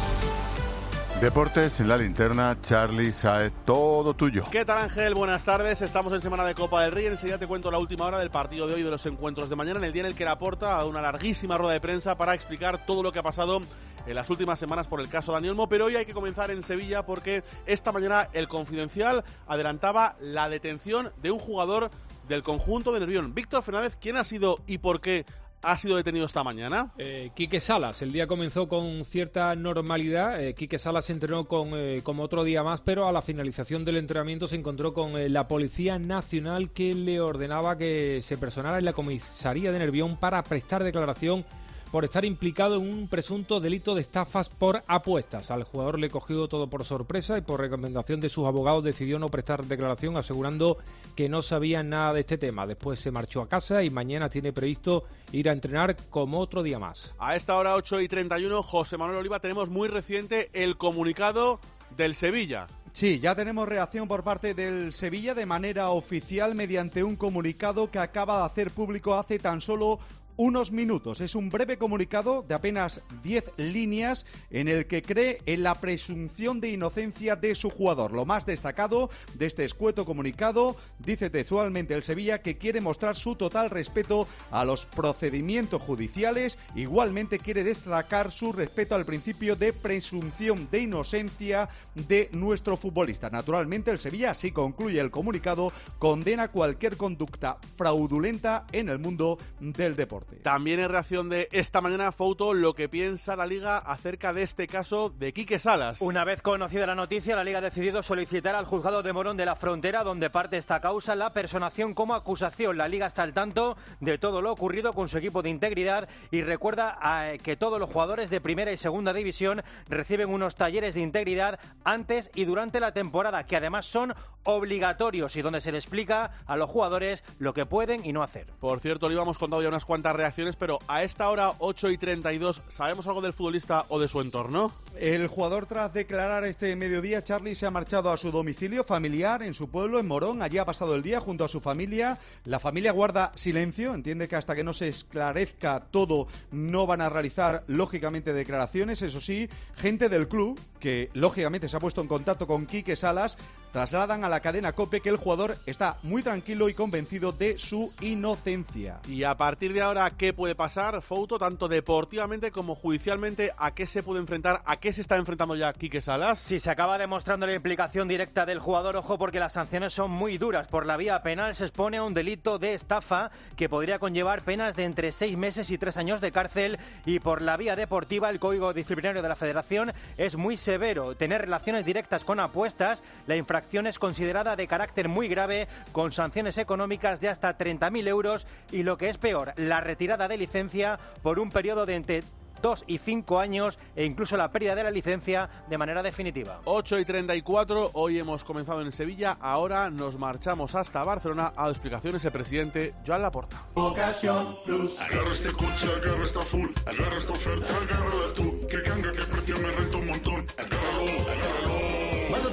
Deportes en la linterna, Charlie Saez, todo tuyo. ¿Qué tal, Ángel? Buenas tardes. Estamos en semana de Copa del Rey. Enseguida te cuento la última hora del partido de hoy y de los encuentros de mañana, en el día en el que Laporta ha dado una larguísima rueda de prensa para explicar todo lo que ha pasado en las últimas semanas por el caso Dani Olmo, pero hoy hay que comenzar en Sevilla porque esta mañana el Confidencial adelantaba la detención de un jugador del conjunto de Nervión. Víctor Fernández, ¿quién ha sido y por qué ha sido detenido esta mañana? Eh, Quique Salas. El día comenzó con cierta normalidad. Eh, Quique Salas se entrenó con, eh, como otro día más, pero a la finalización del entrenamiento se encontró con eh, la Policía Nacional, que le ordenaba que se personara en la comisaría de Nervión para prestar declaración por estar implicado en un presunto delito de estafas por apuestas. Al jugador le cogió todo por sorpresa y por recomendación de sus abogados decidió no prestar declaración, asegurando que no sabía nada de este tema. Después se marchó a casa y mañana tiene previsto ir a entrenar como otro día más. A esta hora, ocho y treinta y uno, José Manuel Oliva, tenemos muy reciente el comunicado del Sevilla. Sí, ya tenemos reacción por parte del Sevilla de manera oficial mediante un comunicado que acaba de hacer público hace tan solo unos minutos. Es un breve comunicado de apenas diez líneas en el que cree en la presunción de inocencia de su jugador. Lo más destacado de este escueto comunicado, dice textualmente el Sevilla que quiere mostrar su total respeto a los procedimientos judiciales. Igualmente quiere destacar su respeto al principio de presunción de inocencia de nuestro futbolista. Naturalmente el Sevilla, así concluye el comunicado, condena cualquier conducta fraudulenta en el mundo del deporte. También en reacción de esta mañana, Fouto, lo que piensa la Liga acerca de este caso de Quique Salas. Una vez conocida la noticia, la Liga ha decidido solicitar al juzgado de Morón de la Frontera, donde parte esta causa, la personación como acusación. La Liga está al tanto de todo lo ocurrido con su equipo de integridad y recuerda a, que todos los jugadores de primera y segunda división reciben unos talleres de integridad antes y durante la temporada, que además son obligatorios y donde se le explica a los jugadores lo que pueden y no hacer. Por cierto, le íbamos contado ya unas cuantas reacciones, pero a esta hora, ocho y treinta y dos, ¿sabemos algo del futbolista o de su entorno? El jugador, tras declarar este mediodía, Charlie, se ha marchado a su domicilio familiar en su pueblo, en Morón. Allí ha pasado el día junto a su familia. La familia guarda silencio, entiende que hasta que no se esclarezca todo no van a realizar, lógicamente, declaraciones. Eso sí, gente del club, que lógicamente se ha puesto en contacto con Quique Salas, trasladan a la cadena COPE que el jugador está muy tranquilo y convencido de su inocencia. Y a partir de ahora, ¿qué puede pasar, Fouto, tanto deportivamente como judicialmente? ¿A qué se puede enfrentar? ¿A qué se está enfrentando ya Quique Salas? Si se acaba demostrando la implicación directa del jugador, ojo, porque las sanciones son muy duras. Por la vía penal se expone a un delito de estafa que podría conllevar penas de entre seis meses y tres años de cárcel, y por la vía deportiva el Código Disciplinario de la Federación es muy severo. Tener relaciones directas con apuestas, la infracción es considerada de carácter muy grave, con sanciones económicas de hasta treinta mil euros y, lo que es peor, la retirada de licencia por un periodo de entre dos y cinco años e incluso la pérdida de la licencia de manera definitiva. ocho y treinta y cuatro, hoy hemos comenzado en Sevilla, ahora nos marchamos hasta Barcelona. Ha dado explicaciones el presidente Joan Laporta. Ocasión Plus. Agarra este coche, agarra esta full, agarra esta oferta, agárrala tú, que canga, que precio me renta un montón. Agárralo, agárralo. Más de ocho mil coches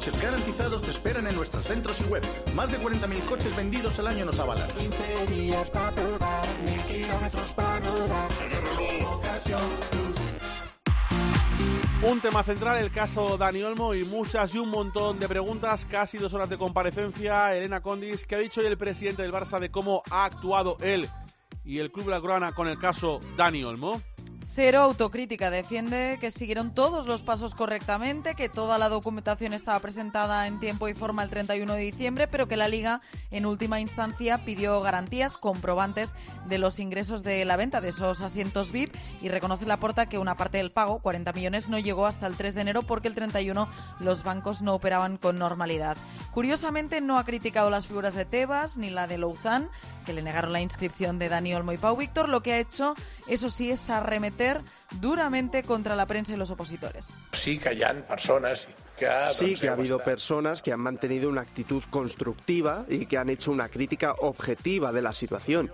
coches garantizados te esperan en nuestros centros y web. Más de cuarenta mil coches vendidos al año nos avalan. quince días para probar, mil kilómetros para rodar. Ocasión Plus. Un tema central, el caso Dani Olmo y muchas y un montón de preguntas, casi dos horas de comparecencia. Elena Condis, ¿qué ha dicho hoy el presidente del Barça de cómo ha actuado él y el club blaugrana con el caso Dani Olmo? Cero autocrítica, defiende que siguieron todos los pasos correctamente, que toda la documentación estaba presentada en tiempo y forma el treinta y uno de diciembre, pero que la Liga en última instancia pidió garantías comprobantes de los ingresos de la venta de esos asientos V I P y reconoce Laporta que una parte del pago, cuarenta millones, no llegó hasta el tres de enero porque el treinta y uno los bancos no operaban con normalidad. Curiosamente no ha criticado las figuras de Tebas ni la de Louzán, que le negaron la inscripción de Dani Olmo y Pau Víctor. Lo que ha hecho, eso sí, es arremeter duramente contra la prensa y los opositores. Sí que hi ha persones que... Sí que ha habido personas que han mantenido una actitud constructiva y que han hecho una crítica objetiva de la situación.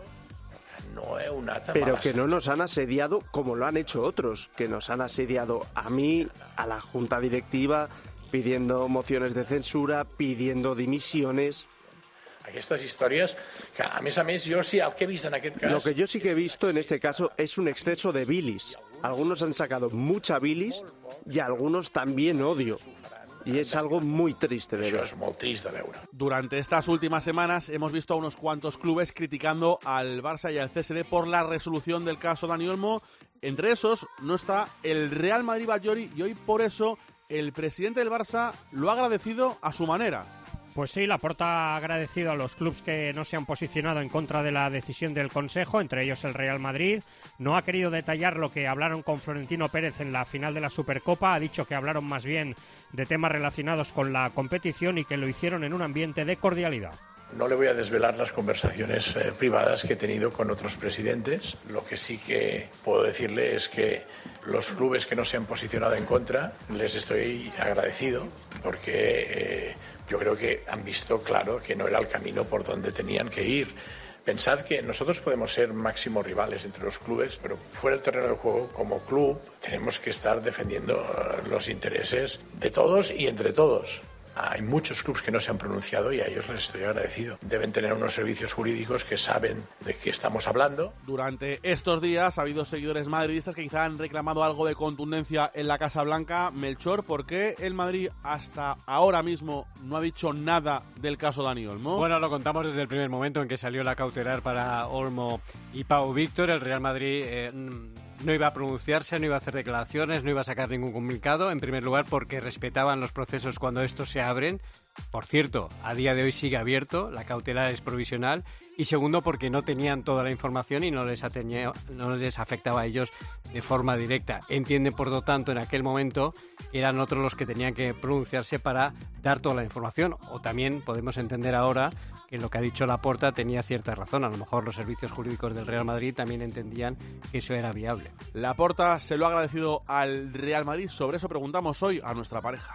No he una Pero que no nos han asediado como lo han hecho otros, que nos han asediado a mí, a la junta directiva, pidiendo mociones de censura, pidiendo dimisiones... Aquestes històries que, a més a més, jo sí, el que he vist en aquest cas... Lo que yo sí que he visto en este caso es un exceso de bilis. Algunos han sacado mucha bilis y algunos también odio. Y es algo muy triste de ver. Això és molt trist de veure. Durante estas últimas semanas hemos visto a unos cuantos clubes criticando al Barça y al C S D por la resolución del caso Dani Olmo. Entre esos no está el Real Madrid-Ballori y hoy por eso el presidente del Barça lo ha agradecido a su manera. Pues sí, Laporta ha agradecido a los clubes que no se han posicionado en contra de la decisión del Consejo, entre ellos el Real Madrid. No ha querido detallar lo que hablaron con Florentino Pérez en la final de la Supercopa. Ha dicho que hablaron más bien de temas relacionados con la competición y que lo hicieron en un ambiente de cordialidad. No le voy a desvelar las conversaciones eh, privadas que he tenido con otros presidentes. Lo que sí que puedo decirle es que los clubes que no se han posicionado en contra les estoy agradecido porque... Eh, Yo creo que han visto claro que no era el camino por donde tenían que ir. Pensad que nosotros podemos ser máximos rivales entre los clubes, pero fuera del terreno de juego, como club, tenemos que estar defendiendo los intereses de todos y entre todos. Hay muchos clubes que no se han pronunciado y a ellos les estoy agradecido. Deben tener unos servicios jurídicos que saben de qué estamos hablando. Durante estos días ha habido seguidores madridistas que quizá han reclamado algo de contundencia en la Casa Blanca. Melchor, ¿por qué el Madrid hasta ahora mismo no ha dicho nada del caso Dani Olmo? Bueno, lo contamos desde el primer momento en que salió la cautelar para Olmo y Pau Víctor. El Real Madrid... Eh, no iba a pronunciarse, no iba a hacer declaraciones, no iba a sacar ningún comunicado, en primer lugar porque respetaban los procesos cuando estos se abren. Por cierto, a día de hoy sigue abierto, la cautelar es provisional, y segundo porque no tenían toda la información y no les, atenía, no les afectaba a ellos de forma directa. Entienden, por lo tanto, en aquel momento que eran otros los que tenían que pronunciarse para dar toda la información, o también podemos entender ahora que lo que ha dicho Laporta tenía cierta razón. A lo mejor los servicios jurídicos del Real Madrid también entendían que eso era viable. Laporta se lo ha agradecido al Real Madrid. Sobre eso preguntamos hoy a nuestra pareja.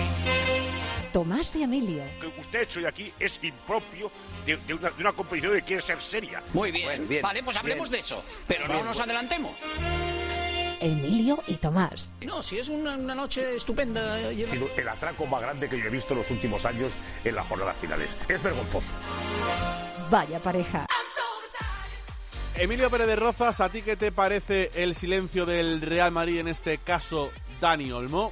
Tomás y Emilio. Que usted ha hecho hoy aquí es impropio de, de, una, de una competición que quiere ser seria. Muy bien, bueno, bien vale, pues hablemos bien. de eso, pero Bien, no nos bueno. adelantemos. Emilio y Tomás. No, si es una, una noche estupenda. Ha sido el atraco más grande que yo he visto en los últimos años en las jornadas finales. Es vergonzoso. Vaya pareja. Emilio Pérez de Rozas, ¿a ti qué te parece el silencio del Real Madrid en este caso Dani Olmo?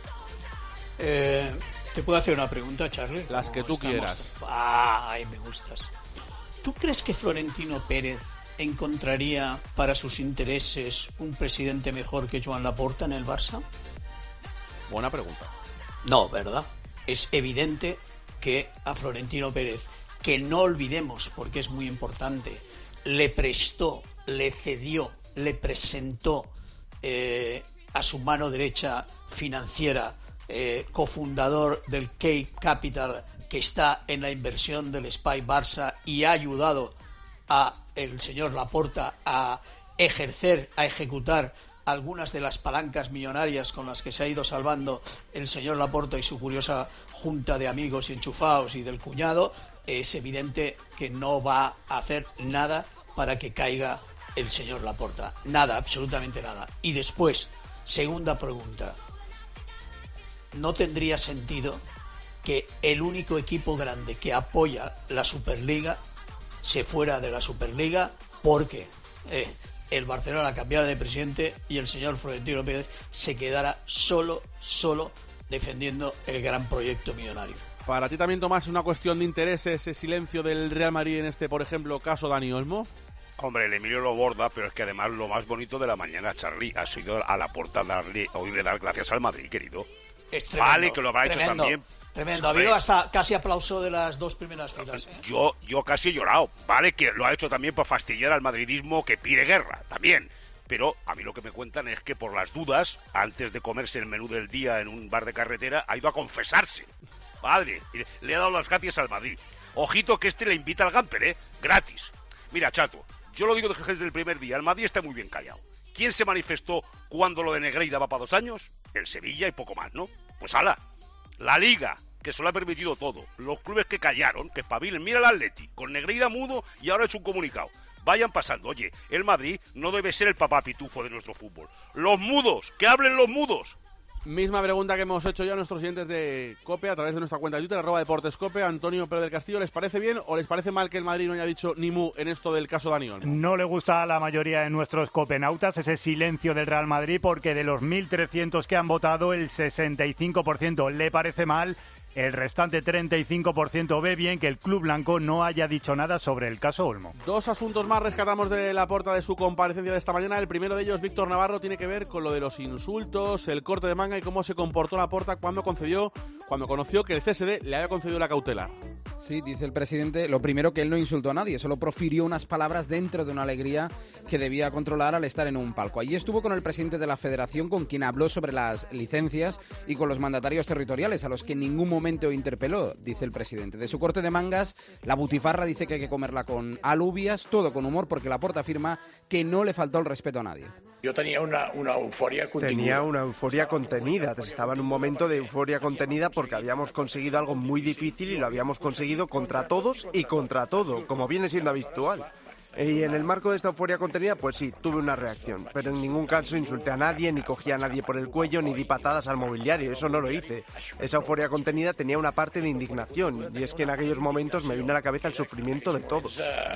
Eh, ¿Te puedo hacer una pregunta, Charlie? Las que tú Estamos- quieras. Ay, me gustas. ¿Tú crees que Florentino Pérez encontraría para sus intereses un presidente mejor que Joan Laporta en el Barça? Buena pregunta. No, ¿verdad? Es evidente que a Florentino Pérez, que no olvidemos, porque es muy importante, le prestó, le cedió, le presentó eh, a su mano derecha financiera, eh, cofundador del Cape Capital, que está en la inversión del Spy Barça y ha ayudado a el señor Laporta a ejercer, a ejecutar algunas de las palancas millonarias con las que se ha ido salvando el señor Laporta y su curiosa junta de amigos y enchufados y del cuñado. Es evidente que no va a hacer nada para que caiga el señor Laporta. Nada, absolutamente nada. Y después, segunda pregunta. ¿No tendría sentido que el único equipo grande que apoya la Superliga se fuera de la Superliga porque eh, el Barcelona cambiara de presidente y el señor Florentino Pérez se quedara solo, solo defendiendo el gran proyecto millonario. Para ti también, Tomás, es una cuestión de interés ese silencio del Real Madrid en este, por ejemplo, caso Dani Olmo. Hombre, el Emilio lo borda, pero es que además lo más bonito de la mañana, Charlie, ha sido a la puerta darle, oírle dar gracias al Madrid, querido. Es tremendo, vale, que lo habrá hecho también. Tremendo, ha habido hasta casi aplauso de las dos primeras filas. ¿eh? Yo, yo casi he llorado, vale, que lo ha hecho también para fastidiar al madridismo que pide guerra, también. Pero a mí lo que me cuentan es que por las dudas, antes de comerse el menú del día en un bar de carretera, ha ido a confesarse. Padre, le ha dado las gracias al Madrid. Ojito que este le invita al Gamper, ¿eh? Gratis. Mira, chato, yo lo digo desde el primer día, el Madrid está muy bien callado. ¿Quién se manifestó cuando lo de Negreira va para dos años? El Sevilla y poco más, ¿no? Pues ala, la Liga, que se lo ha permitido todo. Los clubes que callaron, que espabilen. Mira el Atleti, con Negreira mudo y ahora ha hecho un comunicado. Vayan pasando. Oye, el Madrid no debe ser el papá pitufo de nuestro fútbol. Los mudos, que hablen los mudos. Misma pregunta que hemos hecho ya a nuestros oyentes de COPE a través de nuestra cuenta de Twitter, arroba DeportesCope. Antonio Pérez del Castillo, ¿les parece bien o les parece mal que el Madrid no haya dicho ni mu en esto del caso Dani Olmo? No le gusta a la mayoría de nuestros copenautas ese silencio del Real Madrid, porque de los mil trescientos que han votado, el sesenta y cinco por ciento le parece mal. El restante treinta y cinco por ciento ve bien que el club blanco no haya dicho nada sobre el caso Olmo. Dos asuntos más rescatamos de Laporta de su comparecencia de esta mañana. El primero de ellos, Víctor Navarro, tiene que ver con lo de los insultos, el corte de manga y cómo se comportó Laporta cuando concedió, cuando conoció que el C S D le había concedido la cautelar. Sí, dice el presidente, lo primero, que él no insultó a nadie, solo profirió unas palabras dentro de una alegría que debía controlar al estar en un palco. Allí estuvo con el presidente de la federación, con quien habló sobre las licencias, y con los mandatarios territoriales, a los que en ningún momento interpeló, dice el presidente. De su corte de mangas, la butifarra dice que hay que comerla con alubias, todo con humor, porque Laporta afirma que no le faltó el respeto a nadie. Yo tenía una, una euforia contenida. Tenía una euforia contenida. Estaba en un momento de euforia contenida porque habíamos conseguido algo muy difícil y lo habíamos conseguido contra todos y contra todo, como viene siendo habitual. Y en el marco de esta euforia contenida, pues sí, tuve una reacción, pero en ningún caso insulté a nadie, ni cogí a nadie por el cuello, ni di patadas al mobiliario, eso no lo hice. Esa euforia contenida tenía una parte de indignación, y es que en aquellos momentos me vino a la cabeza el sufrimiento de todos.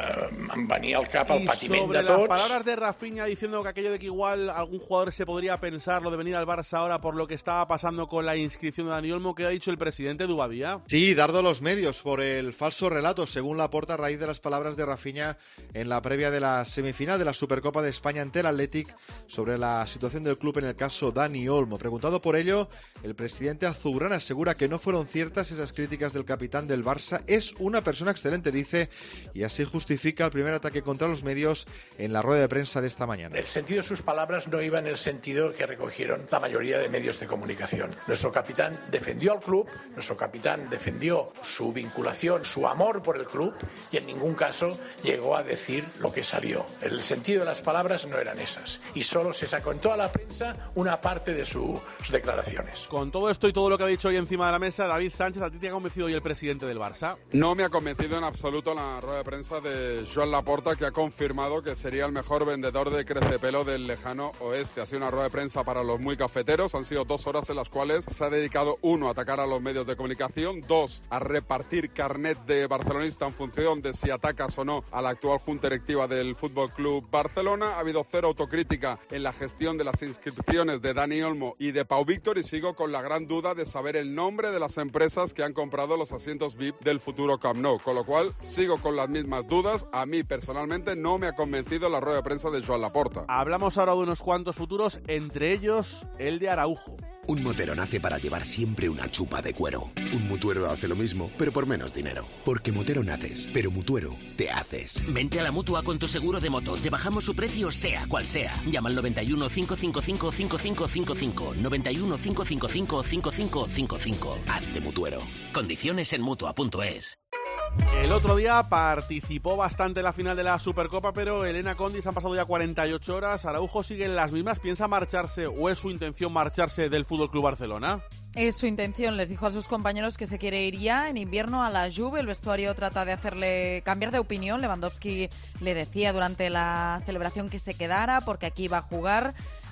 Em venia al cap el y patiment sobre de las tots. palabras de Rafinha diciendo que aquello de que igual algún jugador se podría pensar lo de venir al Barça ahora por lo que estaba pasando con la inscripción de Dani Olmo, ¿qué ha dicho el presidente Dubadía? Sí, dardo a los medios por el falso relato, según Laporta, a raíz de las palabras de Rafinha en la previa de la semifinal de la Supercopa de España ante el Athletic sobre la situación del club en el caso Dani Olmo. Preguntado por ello, el presidente azulgrana asegura que no fueron ciertas esas críticas del capitán del Barça. Es una persona excelente, dice, y así justifica el primer ataque contra los medios en la rueda de prensa de esta mañana. El sentido de sus palabras no iba en el sentido que recogieron la mayoría de medios de comunicación. Nuestro capitán defendió al club, nuestro capitán defendió su vinculación, su amor por el club, y en ningún caso llegó a decir lo que salió. El sentido de las palabras no eran esas, y solo se sacó en toda la prensa una parte de sus declaraciones. Con todo esto y todo lo que ha dicho hoy encima de la mesa, David Sánchez, ¿a ti te ha convencido hoy el presidente del Barça? No me ha convencido en absoluto la rueda de prensa de Joan Laporta, que ha confirmado que sería el mejor vendedor de crecepelo del lejano oeste. Ha sido una rueda de prensa para los muy cafeteros. Han sido dos horas en las cuales se ha dedicado, uno, a atacar a los medios de comunicación, dos, a repartir carnet de barcelonista en función de si atacas o no a la actual junta directiva del Fútbol Club Barcelona. Ha habido cero autocrítica en la gestión de las inscripciones de Dani Olmo y de Pau Víctor, y sigo con la gran duda de saber el nombre de las empresas que han comprado los asientos V I P del futuro Camp Nou, con lo cual sigo con las mismas dudas. A mí personalmente no me ha convencido la rueda de prensa de Joan Laporta. Hablamos ahora de unos cuantos futuros, entre ellos el de Araujo. Un motero nace para llevar siempre una chupa de cuero. Un mutuero hace lo mismo, pero por menos dinero. Porque motero naces, pero mutuero te haces. Vente a la Mutua con tu seguro de moto. Te bajamos su precio sea cual sea. Llama al noventa y uno, cinco cinco cinco, cinco cinco cinco cinco. noventa y uno, cinco cinco cinco, cinco cinco cinco cinco. Hazte mutuero. Condiciones en Mutua punto es. El otro día participó bastante en la final de la Supercopa, pero Elena Condis, han pasado ya cuarenta y ocho horas. Araujo sigue en las mismas. ¿Piensa marcharse o es su intención marcharse del F C Barcelona? Es su intención, les dijo a sus compañeros que se quiere ir ya en invierno a la Juve. El vestuario trata de hacerle cambiar de opinión. Lewandowski le decía durante la celebración que se quedara porque aquí va a jugar.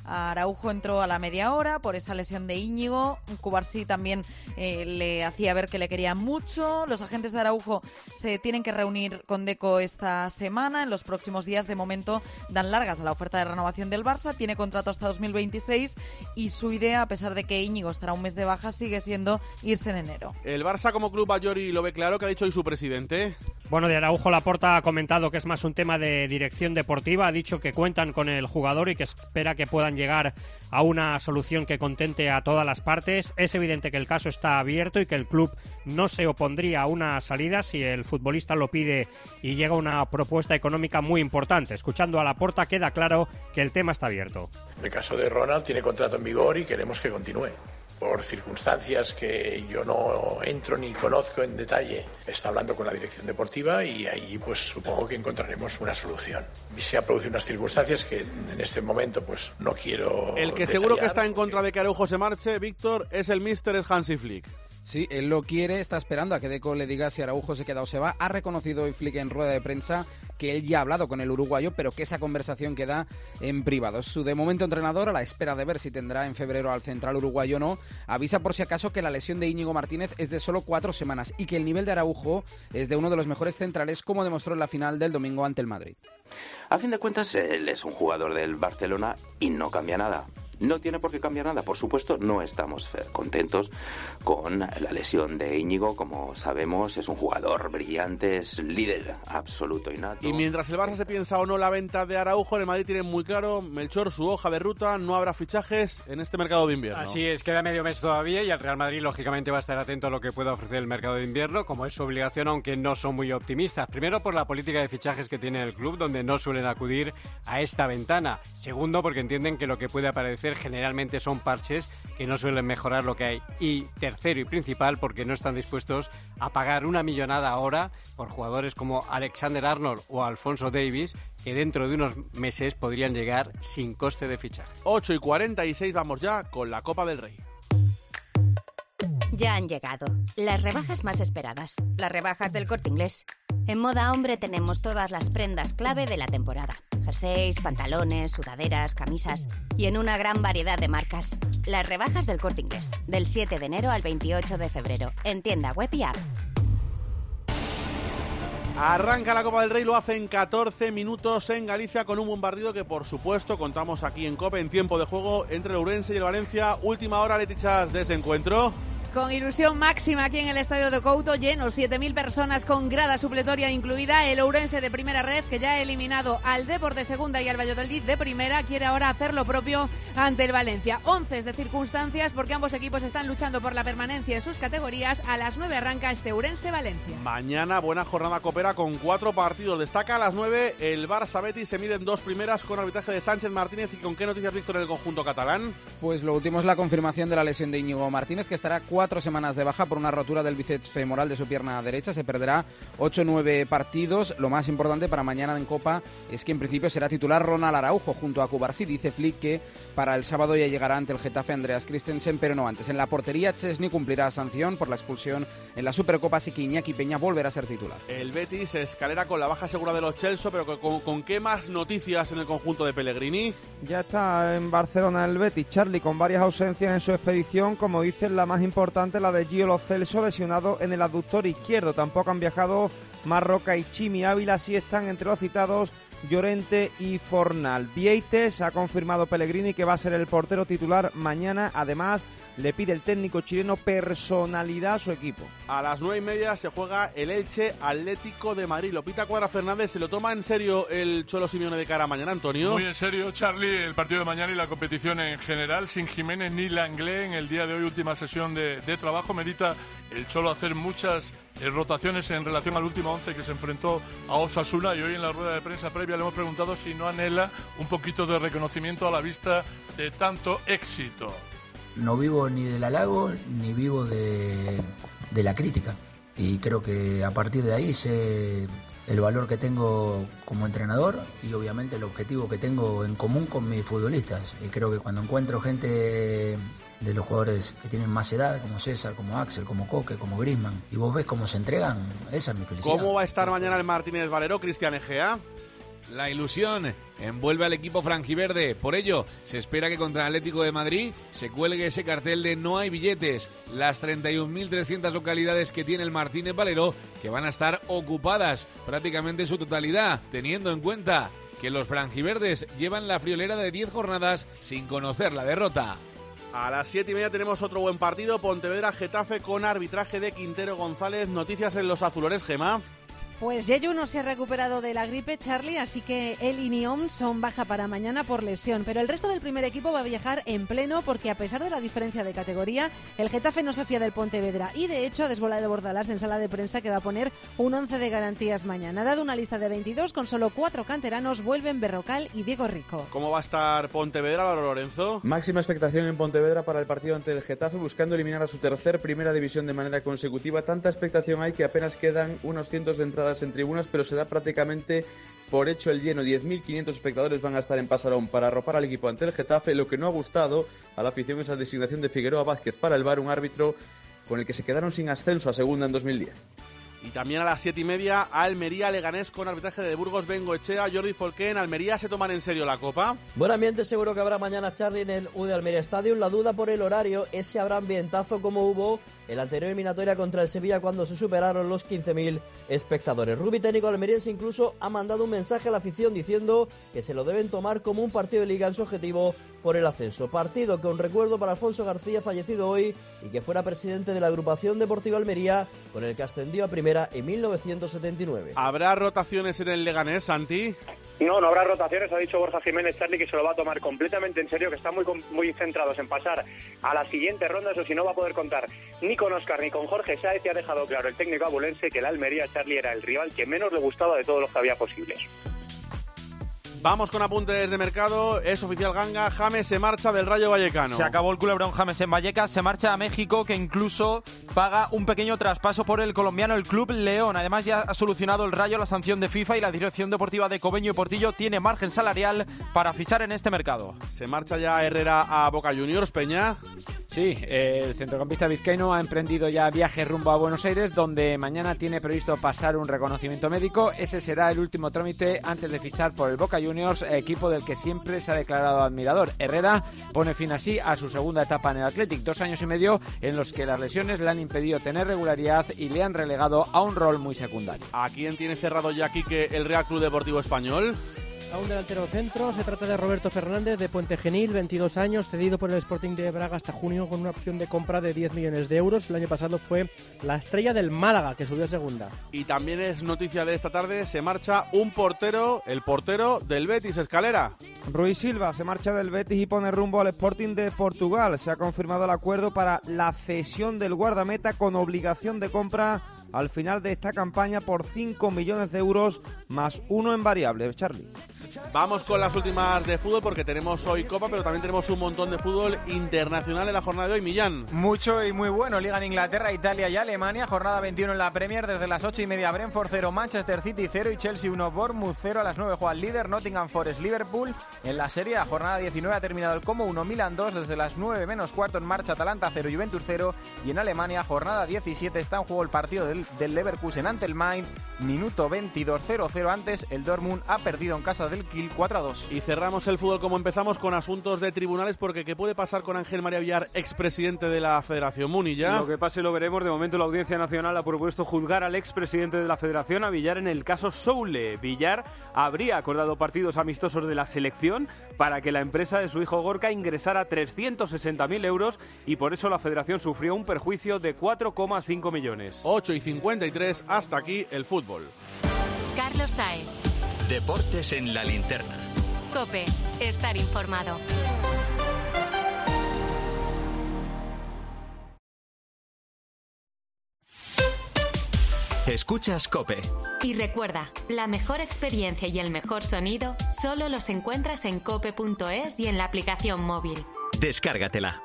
Araujo entró a la media hora por esa lesión de Íñigo. Cubarsí también eh, le hacía ver que le quería mucho. Los agentes de Araujo se tienen que reunir con Deco esta semana. En los próximos días, de momento, dan largas a la oferta de renovación del Barça. Tiene contrato hasta dos mil veintiséis y su idea, a pesar de que Íñigo estará un mes de baja, sigue siendo irse en enero. El Barça como club Bayori lo ve claro. ¿Qué ha dicho hoy su presidente? Bueno, de Araujo Laporta ha comentado que es más un tema de dirección deportiva. Ha dicho que cuentan con el jugador y que espera que puedan llegar a una solución que contente a todas las partes. Es evidente que el caso está abierto y que el club no se opondría a una salida si el futbolista lo pide y llega una propuesta económica muy importante. Escuchando a Laporta queda claro que el tema está abierto. El caso de Ronald tiene contrato en vigor y queremos que continúe. Por circunstancias que yo no entro ni conozco en detalle, está hablando con la dirección deportiva y allí pues supongo que encontraremos una solución. Se han producido unas circunstancias que en este momento pues no quiero El que detallar, seguro que está en contra de que Araujo se marche, Víctor, es el míster, es Hansi Flick. Sí, él lo quiere, está esperando a que Deco le diga si Araujo se queda o se va. Ha reconocido hoy Flick en rueda de prensa que él ya ha hablado con el uruguayo, pero que esa conversación queda en privado. Es su de momento entrenador, a la espera de ver si tendrá en febrero al central uruguayo o no. Avisa por si acaso que la lesión de Íñigo Martínez es de solo cuatro semanas y que el nivel de Araujo es de uno de los mejores centrales, como demostró en la final del domingo ante el Madrid. A fin de cuentas, él es un jugador del Barcelona y no cambia nada. No tiene por qué cambiar nada, por supuesto, no estamos contentos con la lesión de Íñigo, como sabemos, es un jugador brillante, es líder absoluto y nato. Y mientras el Barça se piensa o no la venta de Araujo, en el Madrid tienen muy claro, Melchor, su hoja de ruta, no habrá fichajes en este mercado de invierno. Así es, queda medio mes todavía y el Real Madrid lógicamente va a estar atento a lo que pueda ofrecer el mercado de invierno, como es su obligación, aunque no son muy optimistas. Primero, por la política de fichajes que tiene el club, donde no suelen acudir a esta ventana. Segundo, porque entienden que lo que puede aparecer generalmente son parches que no suelen mejorar lo que hay. Y tercero y principal, porque no están dispuestos a pagar una millonada ahora por jugadores como Alexander Arnold o Alphonso Davies, que dentro de unos meses podrían llegar sin coste de fichaje. ocho y cuarenta y seis, vamos ya con la Copa del Rey. Ya han llegado las rebajas más esperadas, las rebajas del Corte Inglés. En Moda Hombre tenemos todas las prendas clave de la temporada. Jerseys, pantalones, sudaderas, camisas y en una gran variedad de marcas. Las rebajas del Corte Inglés, del siete de enero al veintiocho de febrero, en tienda web y app. Arranca la Copa del Rey, lo hace en catorce minutos en Galicia con un bombardeo que por supuesto contamos aquí en COPE en tiempo de juego entre el Ourense y el Valencia. Última hora, Letichas, de ese encuentro. Con ilusión máxima aquí en el Estadio de Couto, lleno, siete mil personas con grada supletoria incluida. El Ourense de primera ref, que ya ha eliminado al Depor de segunda y al Valladolid de primera, quiere ahora hacer lo propio ante el Valencia. Once de circunstancias porque ambos equipos están luchando por la permanencia en sus categorías. A las nueve arranca este Ourense-Valencia. Mañana buena jornada copera con cuatro partidos. Destaca a las nueve el Barça-Betis, se miden dos primeras con arbitraje de Sánchez Martínez. ¿Y con qué noticias, Víctor, en el conjunto catalán? Pues lo último es la confirmación de la lesión de Íñigo Martínez, que estará cuatro cuatro semanas de baja por una rotura del bíceps femoral de su pierna derecha. Se perderá ocho o nueve partidos. Lo más importante para mañana en Copa es que en principio será titular Ronald Araujo junto a Cubarsí. Dice Flick que para el sábado ya llegará ante el Getafe Andreas Christensen, pero no antes. En la portería, Chesney cumplirá sanción por la expulsión en la Supercopa, así que Iñaki Peña volverá a ser titular. El Betis escalera con la baja segura de los Chelsea, pero con, con qué más noticias en el conjunto de Pellegrini. Ya está en Barcelona el Betis, Charlie, con varias ausencias en su expedición, como dicen, la más importante, la de Gio Lo Celso, lesionado en el aductor izquierdo. Tampoco han viajado Marroca y Chimi Ávila, sí están entre los citados Llorente y Fornal. Vieites ha confirmado Pellegrini que va a ser el portero titular mañana. Además, le pide el técnico chileno personalidad a su equipo. A las nueve y media se juega el Elche Atlético de Madrid. Lopita Cuadra Fernández, ¿se lo toma en serio el Cholo Simeone de cara a mañana, Antonio? Muy en serio, Charlie, el partido de mañana y la competición en general. Sin Jiménez ni Langlé en el día de hoy, última sesión de, de trabajo. Merita el Cholo hacer muchas eh, rotaciones en relación al último once que se enfrentó a Osasuna, y hoy en la rueda de prensa previa le hemos preguntado si no anhela un poquito de reconocimiento a la vista de tanto éxito. No vivo ni del halago ni vivo de, de la crítica, y creo que a partir de ahí sé el valor que tengo como entrenador y obviamente el objetivo que tengo en común con mis futbolistas. Y creo que cuando encuentro gente de los jugadores que tienen más edad, como César, como Axel, como Coque, como Griezmann, y vos ves cómo se entregan, esa es mi felicidad. ¿Cómo va a estar mañana el Martínez Valero, Cristian Egea? La ilusión envuelve al equipo franjiverde. Por ello, se espera que contra el Atlético de Madrid se cuelgue ese cartel de no hay billetes. Las treinta y un mil trescientas localidades que tiene el Martínez Valero, que van a estar ocupadas prácticamente en su totalidad, teniendo en cuenta que los franjiverdes llevan la friolera de diez jornadas sin conocer la derrota. A las siete y media tenemos otro buen partido, Pontevedra-Getafe con arbitraje de Quintero González. Noticias en los azulones, Gemma. Pues Yeyu no se ha recuperado de la gripe, Charlie, así que él y Niom son baja para mañana por lesión. Pero el resto del primer equipo va a viajar en pleno porque, a pesar de la diferencia de categoría, el Getafe no se fía del Pontevedra y, de hecho, ha desvolado Bordalás en sala de prensa que va a poner un once de garantías mañana. Ha dado una lista de veintidós con solo cuatro canteranos, vuelven Berrocal y Diego Rico. ¿Cómo va a estar Pontevedra, Álvaro Lorenzo? Máxima expectación en Pontevedra para el partido ante el Getafe, buscando eliminar a su tercer primera división de manera consecutiva. Tanta expectación hay que apenas quedan unos cientos de entradas en tribunas, pero se da prácticamente por hecho el lleno. diez mil quinientos espectadores van a estar en Pasarón para arropar al equipo ante el Getafe. Lo que no ha gustado a la afición es la designación de Figueroa Vázquez para el V A R, un árbitro con el que se quedaron sin ascenso a segunda en dos mil diez. Y también a las siete y media, Almería Leganés con arbitraje de Burgos Bengoechea, Jordi Folqué. ¿En Almería se toman en serio la Copa? Buen ambiente seguro que habrá mañana, Charlie, en el U de Almería Stadium. La duda por el horario es si habrá ambientazo como hubo en la anterior eliminatoria contra el Sevilla cuando se superaron los quince mil espectadores. Rugby técnico almeriense incluso ha mandado un mensaje a la afición diciendo que se lo deben tomar como un partido de liga en su objetivo por el ascenso. Partido con recuerdo para Alfonso García, fallecido hoy y que fuera presidente de la agrupación deportiva Almería, con el que ascendió a primera en mil novecientos setenta y nueve. ¿Habrá rotaciones en el Leganés, Santi? No, no habrá rotaciones, ha dicho Borja Jiménez, Charlie, que se lo va a tomar completamente en serio, que están muy muy centrados en pasar a la siguiente ronda, eso sí, no va a poder contar ni con Óscar ni con Jorge Sáez, y ha dejado claro el técnico abulense que el Almería, Charlie, era el rival que menos le gustaba de todos los que había posibles. Vamos con apuntes de mercado. Es oficial, Ganga, James se marcha del Rayo Vallecano. Se acabó el culebrón James en Vallecas, se marcha a México, que incluso paga un pequeño traspaso por el colombiano, el Club León. Además, ya ha solucionado el Rayo la sanción de FIFA y la dirección deportiva de Cobeño y Portillo tiene margen salarial para fichar en este mercado. Se marcha ya Herrera a Boca Juniors, Peña. Sí, el centrocampista vizcaíno ha emprendido ya viaje rumbo a Buenos Aires, donde mañana tiene previsto pasar un reconocimiento médico. Ese será el último trámite antes de fichar por el Boca Juniors, equipo del que siempre se ha declarado admirador. Herrera pone fin así a su segunda etapa en el Athletic, dos años y medio en los que las lesiones le han impedido tener regularidad y le han relegado a un rol muy secundario. ¿A quién tiene cerrado ya aquí que el Real Club Deportivo Español? A un delantero centro, se trata de Roberto Fernández, de Puente Genil, veintidós años, cedido por el Sporting de Braga hasta junio con una opción de compra de diez millones de euros. El año pasado fue la estrella del Málaga, que subió a segunda. Y también es noticia de esta tarde, se marcha un portero, el portero del Betis, Escalera. Rui Silva se marcha del Betis y pone rumbo al Sporting de Portugal. Se ha confirmado el acuerdo para la cesión del guardameta con obligación de compra al final de esta campaña por cinco millones de euros más uno en variable. Charlie. Vamos con las últimas de fútbol porque tenemos hoy Copa, pero también tenemos un montón de fútbol internacional en la jornada de hoy. Millán. Mucho y muy bueno. Liga en Inglaterra, Italia y Alemania. Jornada veintiuno en la Premier desde las ocho y media. Brentford cero, Manchester City cero y Chelsea uno, Bournemouth cero. A las nueve juega el líder Nottingham Forest Liverpool. En la Serie A, jornada diecinueve, ha terminado el Como uno, Milan dos. Desde las nueve menos cuarto en marcha Atalanta cero, Juventus cero. Y en Alemania, jornada diecisiete, está en juego el partido del, del Leverkusen ante el Mainz. Minuto veintidós, cero cero. Antes el Dortmund ha perdido en casa del Kiel cuatro a dos. Y cerramos el fútbol como empezamos con asuntos de tribunales, porque ¿qué puede pasar con Ángel María Villar, expresidente de la Federación? Muni, ya. Lo que pase lo veremos. De momento la Audiencia Nacional ha propuesto juzgar al expresidente de la Federación, a Villar, en el caso Soule. Villar habría acordado partidos amistosos de la selección para que la empresa de su hijo Gorka ingresara trescientos sesenta mil euros y por eso la Federación sufrió un perjuicio de cuatro coma cinco millones. ocho y cincuenta y tres, hasta aquí el fútbol. Carlos Saez. Deportes en la linterna. COPE. Estar informado. Escuchas COPE. Y recuerda, la mejor experiencia y el mejor sonido solo los encuentras en cope punto es y en la aplicación móvil. Descárgatela.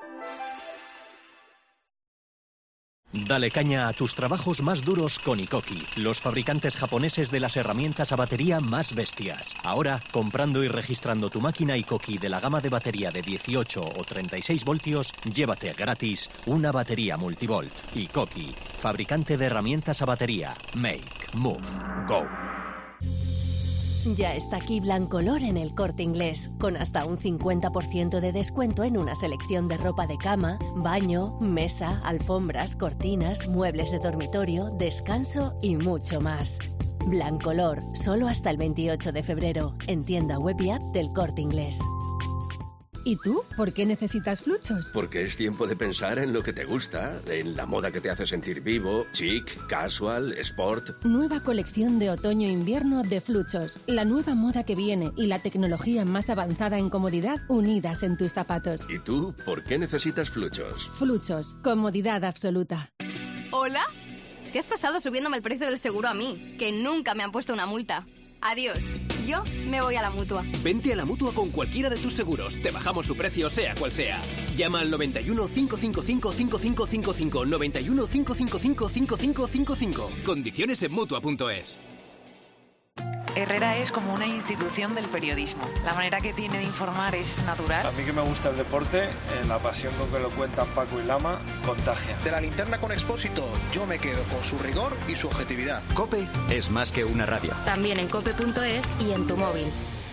Dale caña a tus trabajos más duros con Ikoki, los fabricantes japoneses de las herramientas a batería más bestias. Ahora, comprando y registrando tu máquina Ikoki de la gama de batería de dieciocho o treinta y seis voltios, llévate gratis una batería multivolt. Ikoki, fabricante de herramientas a batería. Make, move, go. Ya está aquí Blancolor en El Corte Inglés, con hasta un cincuenta por ciento de descuento en una selección de ropa de cama, baño, mesa, alfombras, cortinas, muebles de dormitorio, descanso y mucho más. Blancolor, solo hasta el veintiocho de febrero, en tienda web y app del Corte Inglés. ¿Y tú? ¿Por qué necesitas Fluchos? Porque es tiempo de pensar en lo que te gusta, en la moda que te hace sentir vivo, chic, casual, sport. Nueva colección de otoño-invierno de Fluchos. La nueva moda que viene y la tecnología más avanzada en comodidad unidas en tus zapatos. ¿Y tú? ¿Por qué necesitas Fluchos? Fluchos. Comodidad absoluta. ¿Hola? ¿Qué has pasado subiéndome el precio del seguro a mí? Que nunca me han puesto una multa. Adiós. Yo me voy a la Mutua. Vente a la Mutua con cualquiera de tus seguros. Te bajamos su precio, sea cual sea. Llama al noventa y uno, cinco cinco cinco, cinco cinco cinco cinco. noventa y uno, cinco cinco cinco, cinco cinco cinco cinco. Condiciones en Mutua punto es. Herrera es como una institución del periodismo. La manera que tiene de informar es natural. A mí que me gusta el deporte, eh, la pasión con que lo cuentan Paco y Lama, contagia. De la linterna con Expósito, yo me quedo con su rigor y su objetividad. COPE es más que una radio. También en cope punto es y en tu móvil.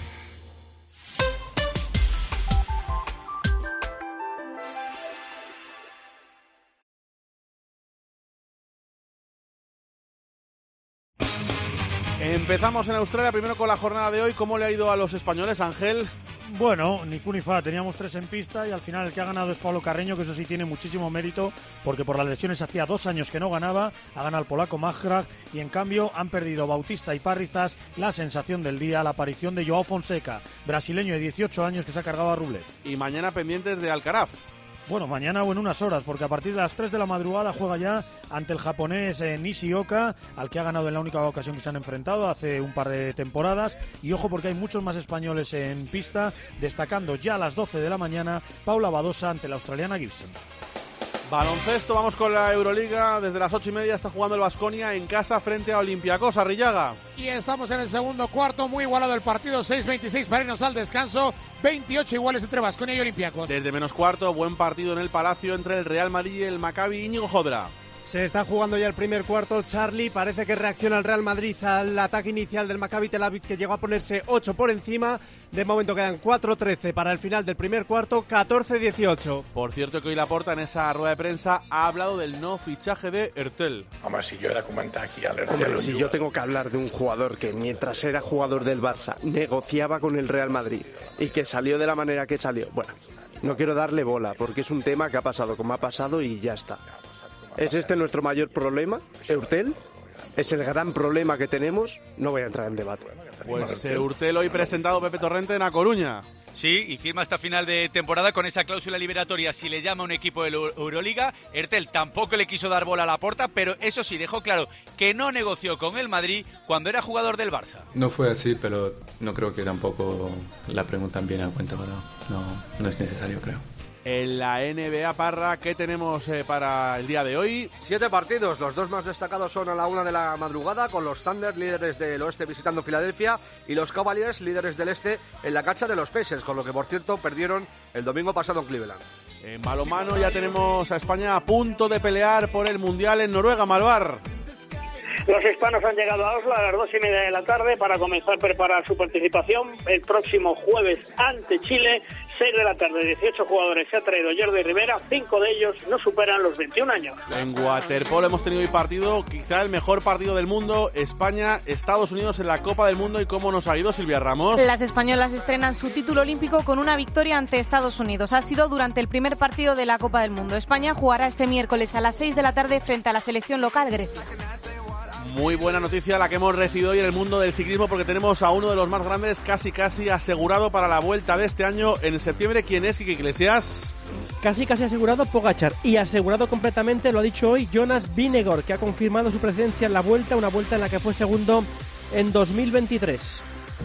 Empezamos en Australia, primero con la jornada de hoy. ¿Cómo le ha ido a los españoles, Ángel? Bueno, ni fu ni fa, teníamos tres en pista y al final el que ha ganado es Pablo Carreño, que eso sí tiene muchísimo mérito, porque por las lesiones hacía dos años que no ganaba, ha ganado el polaco Majrak y en cambio han perdido Bautista y Parrizas. La sensación del día, la aparición de Joao Fonseca, brasileño de dieciocho años que se ha cargado a Rublev. Y mañana pendientes de Alcaraz. Bueno, mañana o en unas horas, porque a partir de las tres de la madrugada juega ya ante el japonés eh, Nishioka, al que ha ganado en la única ocasión que se han enfrentado hace un par de temporadas. Y ojo, porque hay muchos más españoles en pista, destacando ya a las doce de la mañana Paula Badosa ante la australiana Gibson. Baloncesto, vamos con la Euroliga. Desde las ocho y media está jugando el Baskonia en casa frente a Olympiacos. Arrillaga. Y estamos en el segundo cuarto, muy igualado el partido, seis veintiséis para irnos al descanso, veintiocho iguales entre Baskonia y Olympiacos. Desde menos cuarto, buen partido en el Palacio entre el Real Madrid y el Maccabi. Íñigo Jodra. Se está jugando ya el primer cuarto, Charlie, parece que reacciona el Real Madrid al ataque inicial del Maccabi Tel Aviv, que llegó a ponerse ocho por encima. De momento quedan cuatro trece para el final del primer cuarto, catorce dieciocho. Por cierto que hoy Laporta en esa rueda de prensa ha hablado del no fichaje de Ertel. Home, si jo he de comentar aquí a l'Ertel... Hombre, si yo tengo que hablar de un jugador que mientras era jugador del Barça negociaba con el Real Madrid y que salió de la manera que salió, bueno, no quiero darle bola porque es un tema que ha pasado como ha pasado y ya está. ¿Es este nuestro mayor problema, Eurtel? ¿Es el gran problema que tenemos? No voy a entrar en debate. Pues Eurtel hoy presentado Pepe Torrente en A Coruña. Sí, y firma hasta final de temporada con esa cláusula liberatoria si le llama a un equipo de la Euroliga. Ertel tampoco le quiso dar bola a Laporta, pero eso sí, dejó claro que no negoció con el Madrid cuando era jugador del Barça. No fue así, pero no creo que tampoco la preguntan bien a cuenta, ¿verdad? No, no es necesario, creo. En la N B A, Parra, ¿qué tenemos eh, para el día de hoy? Siete partidos, los dos más destacados son a la una de la madrugada, con los Thunder, líderes del oeste, visitando Filadelfia, y los Cavaliers, líderes del este, en la cancha de los Pacers, con lo que, por cierto, perdieron el domingo pasado en Cleveland. En balonmano ya tenemos a España a punto de pelear por el Mundial en Noruega, Malvar. Los hispanos han llegado a Oslo a las dos y media de la tarde para comenzar a preparar su participación el próximo jueves ante Chile, seis de la tarde, dieciocho jugadores se ha traído Jordi Rivera, cinco de ellos no superan los veintiún años. En waterpolo hemos tenido hoy partido, quizá el mejor partido del mundo, España, Estados Unidos en la Copa del Mundo. ¿Y cómo nos ha ido, Silvia Ramos? Las españolas estrenan su título olímpico con una victoria ante Estados Unidos. Ha sido durante el primer partido de la Copa del Mundo. España jugará este miércoles a las seis de la tarde frente a la selección local Grecia. Muy buena noticia la que hemos recibido hoy en el mundo del ciclismo, porque tenemos a uno de los más grandes casi casi asegurado para la vuelta de este año en septiembre. ¿Quién es, Quique Iglesias? Casi casi asegurado Pogačar, y asegurado completamente lo ha dicho hoy Jonas Vingegaard, que ha confirmado su presencia en la vuelta, una vuelta en la que fue segundo en dos mil veintitrés.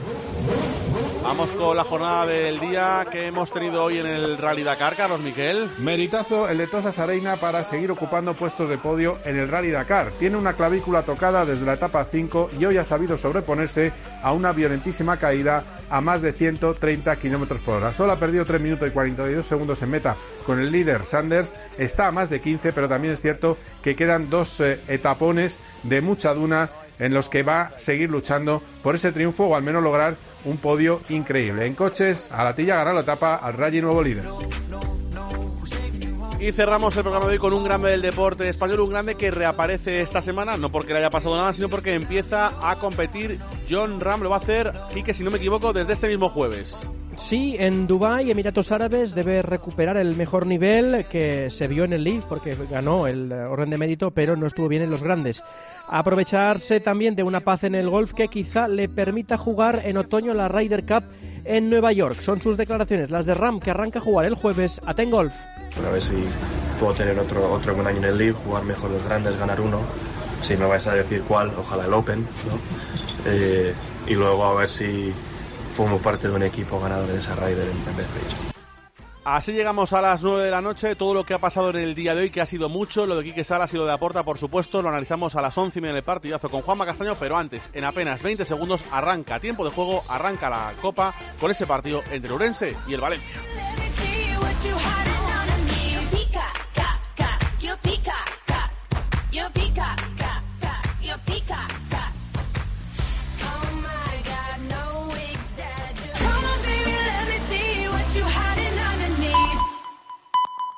Vamos con la jornada del día que hemos tenido hoy en el Rally Dakar, Carlos Miquel. Meritazo el de Tosa Sareina para seguir ocupando puestos de podio en el Rally Dakar. Tiene una clavícula tocada desde la etapa cinco y hoy ha sabido sobreponerse a una violentísima caída a más de ciento treinta kilómetros por hora. Solo ha perdido tres minutos y cuarenta y dos segundos en meta con el líder Sanders. Está a más de quince, pero también es cierto que quedan dos eh, etapones de mucha duna en los que va a seguir luchando por ese triunfo o al menos lograr un podio increíble. En coches, Alatilla ganó la etapa al Rally nuevo líder. Y cerramos el programa de hoy con un grande del deporte español, un grande que reaparece esta semana, no porque le haya pasado nada, sino porque empieza a competir. Jon Rahm lo va a hacer, y que si no me equivoco, desde este mismo jueves. Sí, en Dubái, Emiratos Árabes, debe recuperar el mejor nivel que se vio en el Leaf, porque ganó el orden de mérito, pero no estuvo bien en los grandes. Aprovecharse también de una paz en el golf que quizá le permita jugar en otoño la Ryder Cup en Nueva York. Son sus declaraciones, las de Rahm, que arranca a jugar el jueves a Ten Golf. Bueno, a ver si puedo tener otro, otro buen año en el Leaf, jugar mejor los grandes, ganar uno. Si me vais a decir cuál, ojalá el Open, ¿no? Eh, y luego a ver si formo parte de un equipo ganador en esa Ryder en, en vez de eso. Así llegamos a las nueve de la noche. Todo lo que ha pasado en el día de hoy, que ha sido mucho, lo de Quique Salas y lo de Laporta, por supuesto, lo analizamos a las once y media en el partidazo con Juanma Castaño, pero antes, en apenas veinte segundos, arranca tiempo de juego, arranca la Copa con ese partido entre Ourense y el Valencia.